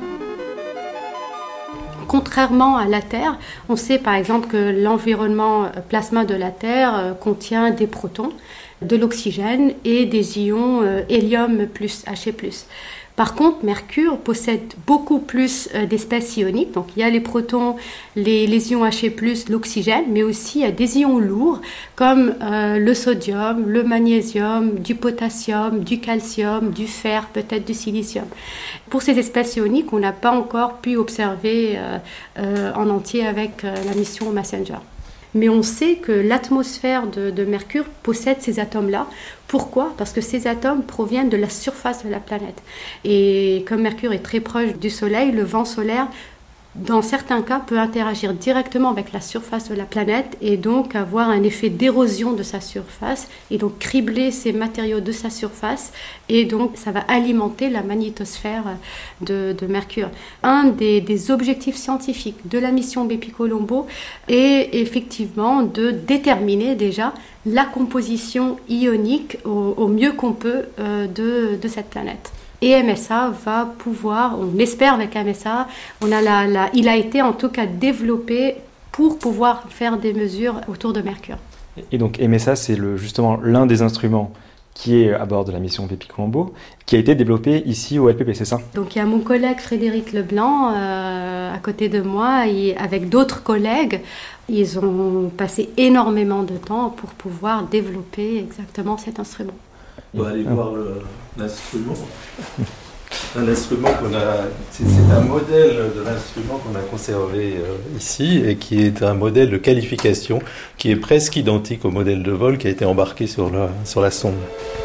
Contrairement à la Terre, on sait par exemple que l'environnement plasma de la Terre contient des protons, de l'oxygène et des ions hélium plus He plus. Par contre, Mercure possède beaucoup plus euh, d'espèces ioniques. Donc, il y a les protons, les, les ions He plus, l'oxygène, mais aussi il y a des ions lourds comme euh, le sodium, le magnésium, du potassium, du calcium, du fer, peut-être du silicium. Pour ces espèces ioniques, on n'a pas encore pu observer euh, euh, en entier avec euh, la mission Messenger. Mais on sait que l'atmosphère de, de Mercure possède ces atomes-là. Pourquoi ? Parce que ces atomes proviennent de la surface de la planète. Et comme Mercure est très proche du Soleil, le vent solaire, dans certains cas, peut interagir directement avec la surface de la planète et donc avoir un effet d'érosion de sa surface et donc cribler ces matériaux de sa surface et donc ça va alimenter la magnétosphère de, de Mercure. Un des, des objectifs scientifiques de la mission Bepi Colombo est effectivement de déterminer déjà la composition ionique au, au mieux qu'on peut euh, de, de cette planète. Et M S A va pouvoir, on espère avec M S A, on a la, la, il a été en tout cas développé pour pouvoir faire des mesures autour de Mercure. Et donc M S A, c'est le, justement l'un des instruments qui est à bord de la mission Bepi Colombo, qui a été développée ici au L P P, c'est ça? Donc il y a mon collègue Frédéric Leblanc euh, à côté de moi, et avec d'autres collègues, ils ont passé énormément de temps pour pouvoir développer exactement cet instrument. On va aller voir le, l'instrument. Un instrument qu'on a, c'est, c'est un modèle de l'instrument qu'on a conservé euh, ici et qui est un modèle de qualification qui est presque identique au modèle de vol qui a été embarqué sur la, sur la sonde.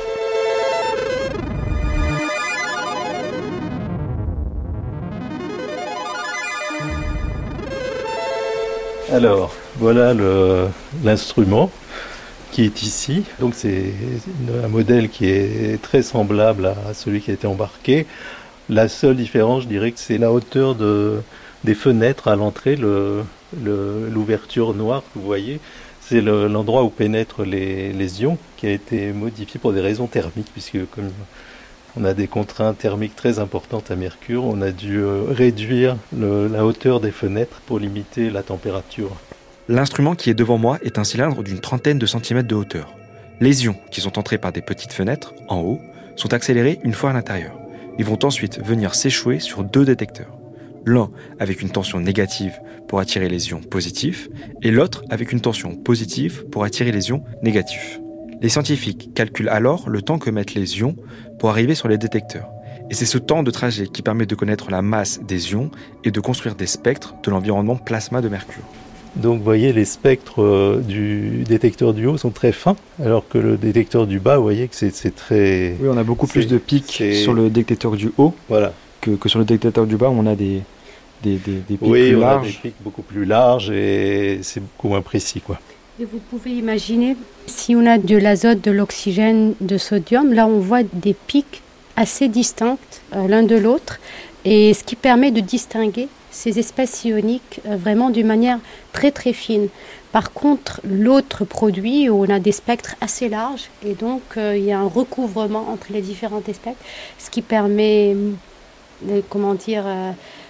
Alors, voilà le, l'instrument qui est ici. Donc c'est un modèle qui est très semblable à celui qui a été embarqué. La seule différence, je dirais que c'est la hauteur de, des fenêtres à l'entrée, le, le, l'ouverture noire que vous voyez. C'est le, l'endroit où pénètrent les, les ions qui a été modifié pour des raisons thermiques, puisque comme on a des contraintes thermiques très importantes à Mercure, on a dû réduire le, la hauteur des fenêtres pour limiter la température. L'instrument qui est devant moi est un cylindre d'une trentaine de centimètres de hauteur. Les ions, qui sont entrés par des petites fenêtres, en haut, sont accélérés une fois à l'intérieur. Ils vont ensuite venir s'échouer sur deux détecteurs. L'un avec une tension négative pour attirer les ions positifs, et l'autre avec une tension positive pour attirer les ions négatifs. Les scientifiques calculent alors le temps que mettent les ions pour arriver sur les détecteurs. Et c'est ce temps de trajet qui permet de connaître la masse des ions et de construire des spectres de l'environnement plasma de Mercure. Donc vous voyez, les spectres euh, du détecteur du haut sont très fins, alors que le détecteur du bas, vous voyez que c'est, c'est très... Oui, on a beaucoup plus de pics c'est... sur le détecteur du haut voilà. que, que sur le détecteur du bas, où on a des, des, des, des pics oui, plus on larges. Oui, on a des pics beaucoup plus larges et c'est beaucoup moins précis, quoi. Et vous pouvez imaginer, si on a de l'azote, de l'oxygène, de sodium, là on voit des pics assez distincts euh, l'un de l'autre, et ce qui permet de distinguer ces espèces ioniques euh, vraiment d'une manière très très fine. Par contre, l'autre produit, on a des spectres assez larges, et donc euh, il y a un recouvrement entre les différentes espèces, ce qui permet, euh, comment dire... Euh,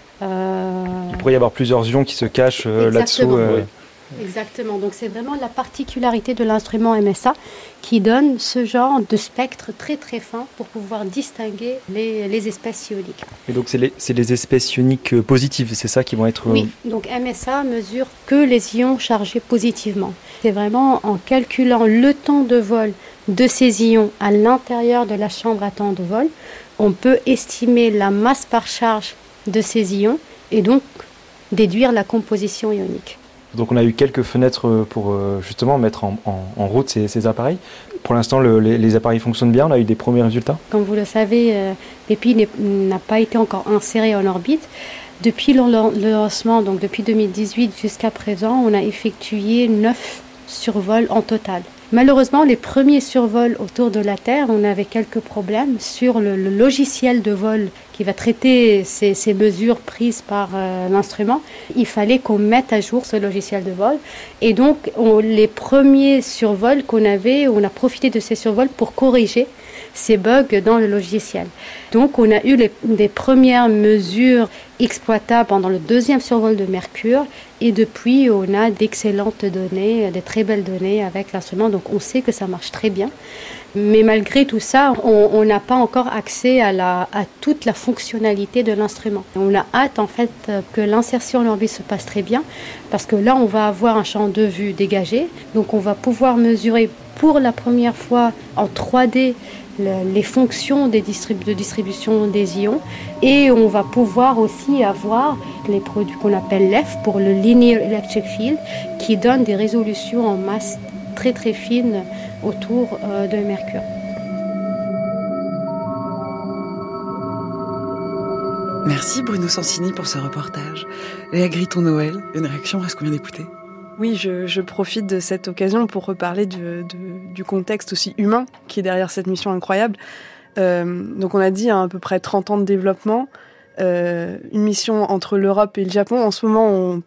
euh... Il pourrait y avoir plusieurs ions qui se cachent euh, là-dessous. Euh... Exactement, donc c'est vraiment la particularité de l'instrument M S A qui donne ce genre de spectre très très fin pour pouvoir distinguer les, les espèces ioniques. Et donc c'est les, c'est les espèces ioniques positives, c'est ça qui vont être... Oui, donc M S A mesure que les ions chargés positivement. C'est vraiment en calculant le temps de vol de ces ions à l'intérieur de la chambre à temps de vol, on peut estimer la masse par charge de ces ions et donc déduire la composition ionique. Donc on a eu quelques fenêtres pour justement mettre en, en, en route ces, ces appareils. Pour l'instant, le, les, les appareils fonctionnent bien, on a eu des premiers résultats. Comme vous le savez, euh, Bepi n'a pas été encore inséré en orbite. Depuis le, le lancement, donc depuis deux mille dix-huit jusqu'à présent, on a effectué neuf survols en total. Malheureusement, les premiers survols autour de la Terre, on avait quelques problèmes sur le, le logiciel de vol qui va traiter ces, ces mesures prises par euh, l'instrument. Il fallait qu'on mette à jour ce logiciel de vol. Et donc, on, les premiers survols qu'on avait, on a profité de ces survols pour corriger ces bugs dans le logiciel. Donc, on a eu les, des premières mesures exploitables pendant le deuxième survol de Mercure. Et depuis, on a d'excellentes données, des très belles données avec l'instrument. Donc, on sait que ça marche très bien. Mais malgré tout ça, on n'a pas encore accès à, la, à toute la fonctionnalité de l'instrument. On a hâte en fait que l'insertion en orbite se passe très bien parce que là, on va avoir un champ de vue dégagé. Donc, on va pouvoir mesurer pour la première fois en trois D le, les fonctions des distrib- de distribution des ions et on va pouvoir aussi avoir les produits qu'on appelle L E F pour le Linear Electric Field qui donne des résolutions en masse très très fines autour euh, de Mercure. Merci Bruno Sansini pour ce reportage. Léa Gritton-Noël, une réaction à ce qu'on vient d'écouter? Oui, je, je profite de cette occasion pour reparler de, de, du contexte aussi humain qui est derrière cette mission incroyable. Euh, donc on a dit hein, à peu près trente ans de développement, euh, une mission entre l'Europe et le Japon. En ce moment, on, pas,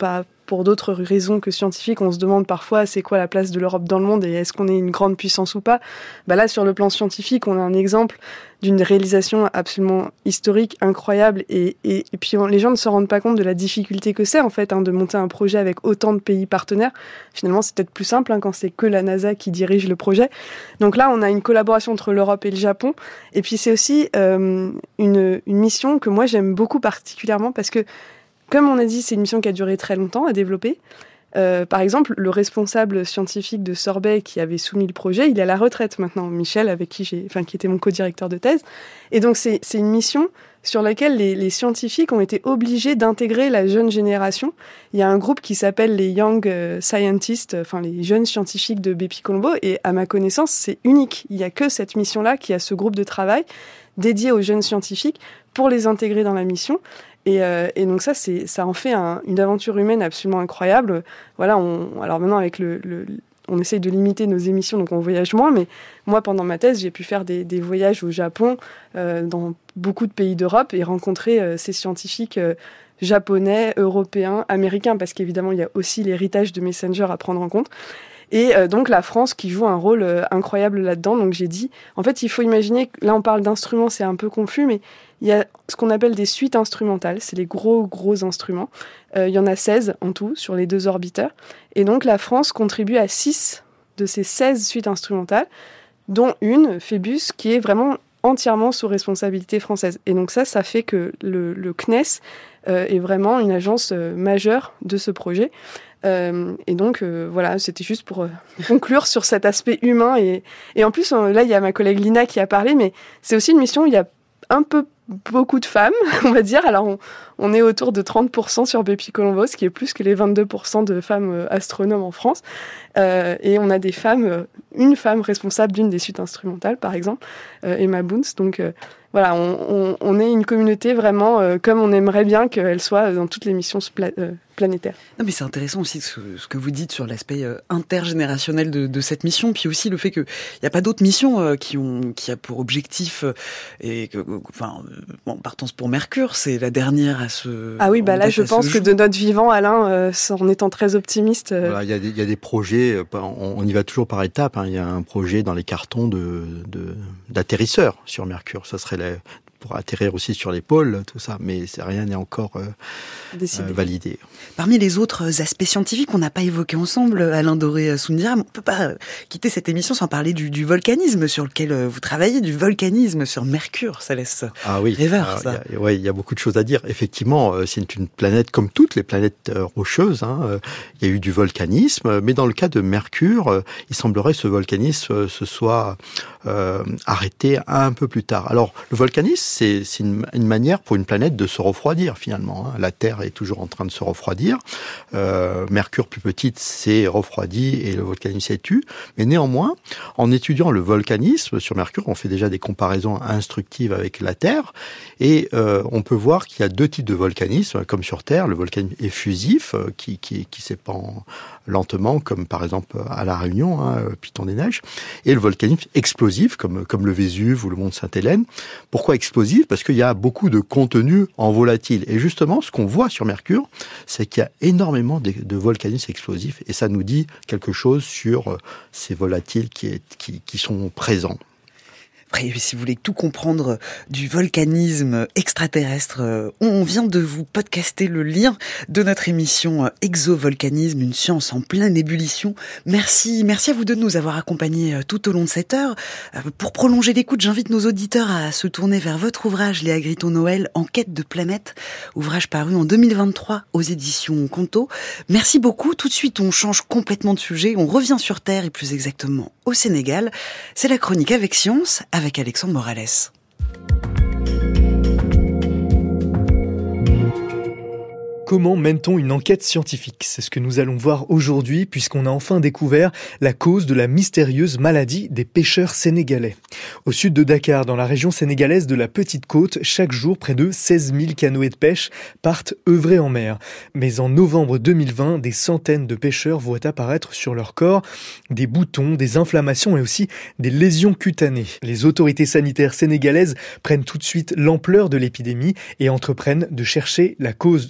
pour d'autres raisons que scientifiques, on se demande parfois c'est quoi la place de l'Europe dans le monde et est-ce qu'on est une grande puissance ou pas. Bah là, sur le plan scientifique, on a un exemple d'une réalisation absolument historique, incroyable, et, et, et puis on, les gens ne se rendent pas compte de la difficulté que c'est en fait hein, de monter un projet avec autant de pays partenaires. Finalement, c'est peut-être plus simple hein, quand c'est que la NASA qui dirige le projet. Donc là, on a une collaboration entre l'Europe et le Japon, et puis c'est aussi euh, une, une mission que moi j'aime beaucoup particulièrement parce que, comme on a dit, c'est une mission qui a duré très longtemps à développer. Euh, par exemple, le responsable scientifique de Sorbet qui avait soumis le projet, il est à la retraite maintenant, Michel, avec qui j'ai, enfin, qui était mon co-directeur de thèse. Et donc, c'est, c'est une mission sur laquelle les, les scientifiques ont été obligés d'intégrer la jeune génération. Il y a un groupe qui s'appelle les Young Scientists, enfin, les jeunes scientifiques de Bepi-Colombo, et à ma connaissance, c'est unique. Il n'y a que cette mission-là qui a ce groupe de travail dédié aux jeunes scientifiques pour les intégrer dans la mission. Et, euh, et donc ça, c'est, ça en fait un, une aventure humaine absolument incroyable. Voilà, on, alors maintenant, avec le, le, on essaye de limiter nos émissions, donc on voyage moins. Mais moi, pendant ma thèse, j'ai pu faire des, des voyages au Japon, euh, dans beaucoup de pays d'Europe, et rencontrer euh, ces scientifiques euh, japonais, européens, américains, parce qu'évidemment, il y a aussi l'héritage de Messenger à prendre en compte. Et euh, donc la France qui joue un rôle euh, incroyable là-dedans. Donc j'ai dit, en fait, il faut imaginer, là on parle d'instruments, c'est un peu confus, mais il y a ce qu'on appelle des suites instrumentales, c'est les gros, gros instruments. Euh, il y en a seize en tout sur les deux orbiteurs. Et donc la France contribue à six de ces seize suites instrumentales, dont une, Phébus, qui est vraiment entièrement sous responsabilité française. Et donc ça, ça fait que le, le C N E S euh, est vraiment une agence euh, majeure de ce projet. Euh, et donc euh, voilà, c'était juste pour euh, conclure sur cet aspect humain. Et, et en plus, euh, là, il y a ma collègue Lina qui a parlé, mais c'est aussi une mission où il y a un peu beaucoup de femmes, on va dire. Alors, on, on est autour de trente pour cent sur Bepi-Colombo, ce qui est plus que les vingt-deux pour cent de femmes euh, astronomes en France. Euh, et on a des femmes, euh, une femme responsable d'une des suites instrumentales, par exemple, euh, Emma Boons. Donc, euh, voilà, on, on, on est une communauté vraiment euh, comme on aimerait bien qu'elle soit dans toutes les missions pla- euh, planétaires. Non, mais c'est intéressant aussi ce, ce que vous dites sur l'aspect euh, intergénérationnel de, de cette mission, puis aussi le fait qu'il n'y a pas d'autres missions euh, qui ont qui a pour objectif euh, et que, enfin, euh, bon, partance pour Mercure, c'est la dernière à se. Ah oui, bah là, je pense que de notre vivant, Alain, euh, en étant très optimiste. Euh... Voilà, il y a des, il y a des projets. On, on y va toujours par étapes. Hein. Il y a un projet dans les cartons de, de d'atterrisseurs sur Mercure. Ça serait la, pour atterrir aussi sur les pôles, tout ça, mais c'est, rien n'est encore euh, euh, validé. Parmi les autres aspects scientifiques qu'on n'a pas évoqués ensemble, Alain Doré-Soundiram, on ne peut pas quitter cette émission sans parler du, du volcanisme sur lequel vous travaillez, du volcanisme sur Mercure. Ça laisse ah oui, rêveur, ah, ça. Il y a, ouais, il y a beaucoup de choses à dire. Effectivement, c'est une planète comme toutes les planètes rocheuses. Hein. Il y a eu du volcanisme, mais dans le cas de Mercure, il semblerait que ce volcanisme se soit euh, arrêté un peu plus tard. Alors, le volcanisme, c'est, c'est une, une manière pour une planète de se refroidir finalement. Hein. La Terre est toujours en train de se refroidir. Euh, Mercure plus petite s'est refroidi et le volcanisme s'est tu. Mais néanmoins, en étudiant le volcanisme sur Mercure, on fait déjà des comparaisons instructives avec la Terre et euh, on peut voir qu'il y a deux types de volcanisme, comme sur Terre, le volcanisme effusif qui, qui, qui s'épand lentement, comme par exemple à La Réunion, hein, Piton des Neiges, et le volcanisme explosif, comme, comme le Vésuve ou le mont Sainte-Hélène. Pourquoi explosif ? Parce qu'il y a beaucoup de contenu en volatile. Et justement, ce qu'on voit sur Mercure, c'est qu'il y a énormément de, de volcanisme explosif. Et ça nous dit quelque chose sur ces volatiles qui, est, qui, qui sont présents. Après, si vous voulez tout comprendre du volcanisme extraterrestre, on vient de vous podcaster le lien de notre émission Exovolcanisme, une science en pleine ébullition. Merci, merci à vous deux de nous avoir accompagnés tout au long de cette heure. Pour prolonger l'écoute, j'invite nos auditeurs à se tourner vers votre ouvrage, Léa Gritton-Noël, En quête de planète, ouvrage paru en deux mille vingt-trois aux éditions Conto. Merci beaucoup. Tout de suite, on change complètement de sujet. On revient sur Terre et plus exactement au Sénégal. C'est la chronique Avec Science, avec Alexandre Morales. Comment mène-t-on une enquête scientifique ? C'est ce que nous allons voir aujourd'hui, puisqu'on a enfin découvert la cause de la mystérieuse maladie des pêcheurs sénégalais. Au sud de Dakar, dans la région sénégalaise de la Petite Côte, chaque jour, près de seize mille canoës de pêche partent œuvrer en mer. Mais en novembre deux mille vingt, des centaines de pêcheurs voient apparaître sur leur corps des boutons, des inflammations et aussi des lésions cutanées. Les autorités sanitaires sénégalaises prennent tout de suite l'ampleur de l'épidémie et entreprennent de chercher la cause de cette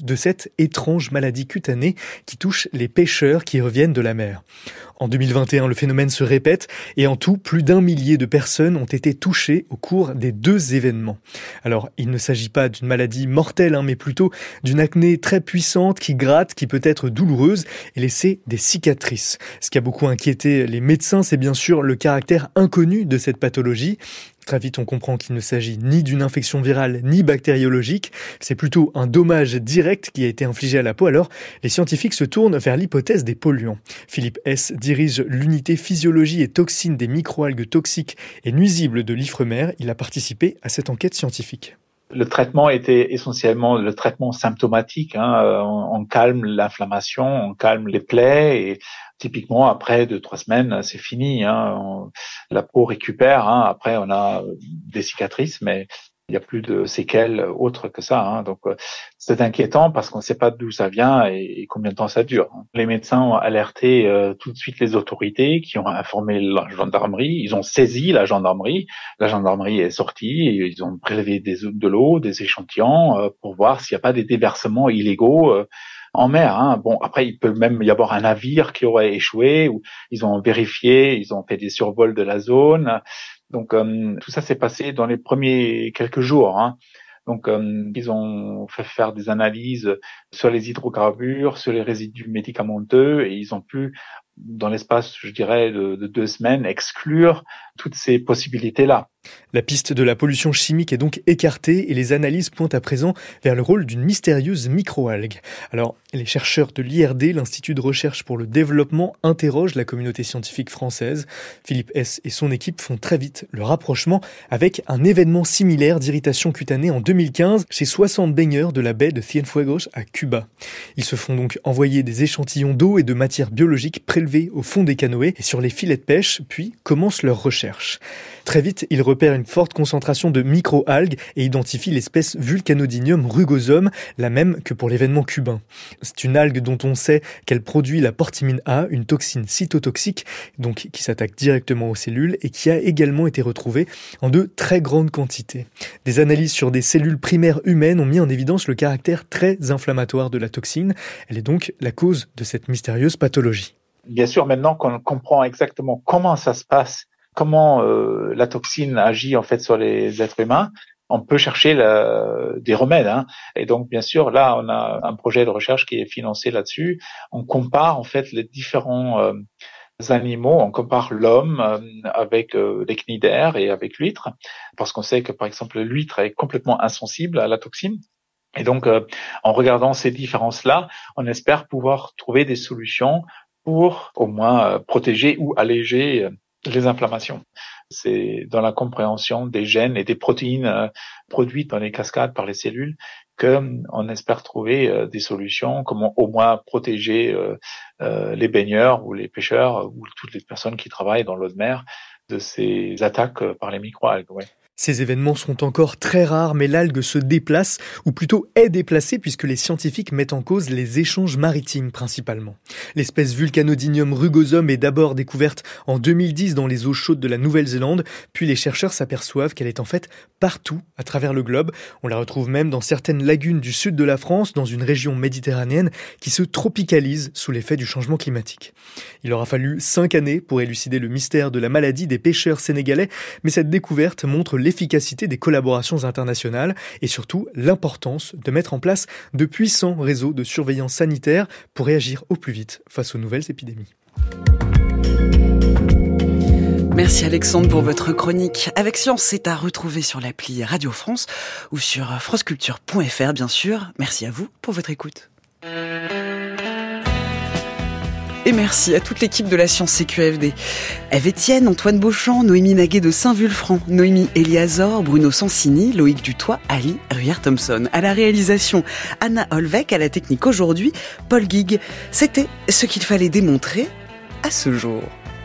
cette étrange maladie cutanée qui touche les pêcheurs qui reviennent de la mer. En deux mille vingt et un, le phénomène se répète et en tout, plus d'un millier de personnes ont été touchées au cours des deux événements. Alors, il ne s'agit pas d'une maladie mortelle, hein, mais plutôt d'une acné très puissante qui gratte, qui peut être douloureuse et laisser des cicatrices. Ce qui a beaucoup inquiété les médecins, c'est bien sûr le caractère inconnu de cette pathologie. Très vite, on comprend qu'il ne s'agit ni d'une infection virale ni bactériologique. C'est plutôt un dommage direct qui a été infligé à la peau. Alors, les scientifiques se tournent vers l'hypothèse des polluants. Philippe Hess dirige l'unité physiologie et toxines des microalgues toxiques et nuisibles de l'Ifremer. Il a participé à cette enquête scientifique. Le traitement était essentiellement le traitement symptomatique. Hein. On, on calme l'inflammation, on calme les plaies et typiquement après deux trois semaines c'est fini. Hein. On, la peau récupère. Hein. Après on a des cicatrices, mais il n'y a plus de séquelles autres que ça. Hein. Donc c'est inquiétant parce qu'on ne sait pas d'où ça vient et, et combien de temps ça dure. Les médecins ont alerté euh, tout de suite les autorités qui ont informé la gendarmerie. Ils ont saisi la gendarmerie. La gendarmerie est sortie et ils ont prélevé des, de l'eau, des échantillons euh, pour voir s'il n'y a pas des déversements illégaux euh, en mer. Hein. Bon, après, il peut même y avoir un navire qui aurait échoué ou ils ont vérifié, ils ont fait des survols de la zone. Donc, euh, tout ça s'est passé dans les premiers quelques jours. Hein. Donc, euh, ils ont fait faire des analyses sur les hydrocarbures, sur les résidus médicamenteux, et ils ont pu, dans l'espace, je dirais, de, de deux semaines, exclure toutes ces possibilités-là. La piste de la pollution chimique est donc écartée et les analyses pointent à présent vers le rôle d'une mystérieuse microalgue. Alors, les chercheurs de l'I R D, l'Institut de recherche pour le développement, interrogent la communauté scientifique française. Philippe Hess et son équipe font très vite le rapprochement avec un événement similaire d'irritation cutanée en deux mille quinze chez soixante baigneurs de la baie de Cienfuegos à Cuba. Ils se font donc envoyer des échantillons d'eau et de matières biologiques prélevés au fond des canoës et sur les filets de pêche, puis commencent leurs recherches. Très vite, ils repèrent une forte concentration de microalgues et identifient l'espèce Vulcanodinium rugosum, la même que pour l'événement cubain. C'est une algue dont on sait qu'elle produit la portimine A, une toxine cytotoxique, donc qui s'attaque directement aux cellules et qui a également été retrouvée en de très grandes quantités. Des analyses sur des cellules primaires humaines ont mis en évidence le caractère très inflammatoire de la toxine. Elle est donc la cause de cette mystérieuse pathologie. Bien sûr, maintenant qu'on comprend exactement comment ça se passe, comment euh, la toxine agit en fait sur les êtres humains, on peut chercher la, des remèdes. Hein. Et donc, bien sûr, là, on a un projet de recherche qui est financé là-dessus. On compare en fait les différents euh, animaux. On compare l'homme euh, avec euh, les cnidaires et avec l'huître, parce qu'on sait que, par exemple, l'huître est complètement insensible à la toxine. Et donc, euh, en regardant ces différences-là, on espère pouvoir trouver des solutions pour au moins euh, protéger ou alléger euh, les inflammations. C'est dans la compréhension des gènes et des protéines euh, produites dans les cascades par les cellules qu'on espère trouver euh, des solutions, comment au moins protéger euh, euh, les baigneurs ou les pêcheurs ou toutes les personnes qui travaillent dans l'eau de mer de ces attaques euh, par les microalgues. Ouais. Ces événements sont encore très rares, mais l'algue se déplace, ou plutôt est déplacée, puisque les scientifiques mettent en cause les échanges maritimes principalement. L'espèce Vulcanodinium rugosum est d'abord découverte en deux mille dix dans les eaux chaudes de la Nouvelle-Zélande, puis les chercheurs s'aperçoivent qu'elle est en fait partout à travers le globe. On la retrouve même dans certaines lagunes du sud de la France, dans une région méditerranéenne qui se tropicalise sous l'effet du changement climatique. Il aura fallu cinq années pour élucider le mystère de la maladie des pêcheurs sénégalais, mais cette découverte montre l'efficacité des collaborations internationales et surtout l'importance de mettre en place de puissants réseaux de surveillance sanitaire pour réagir au plus vite face aux nouvelles épidémies. Merci Alexandre pour votre chronique. Avec Science, c'est à retrouver sur l'appli Radio France ou sur franceculture point f r bien sûr. Merci à vous pour votre écoute. Et merci à toute l'équipe de la Science C Q F D. Eve Etienne, Antoine Beauchamp, Noémie Naguet de Saint-Vulfranc, Noémie Eliazor, Bruno Sansini, Loïc Dutoit, Ali Ruyer-Thompson. À la réalisation, Anna Holvec, à la technique aujourd'hui, Paul Guig. C'était ce qu'il fallait démontrer à ce jour.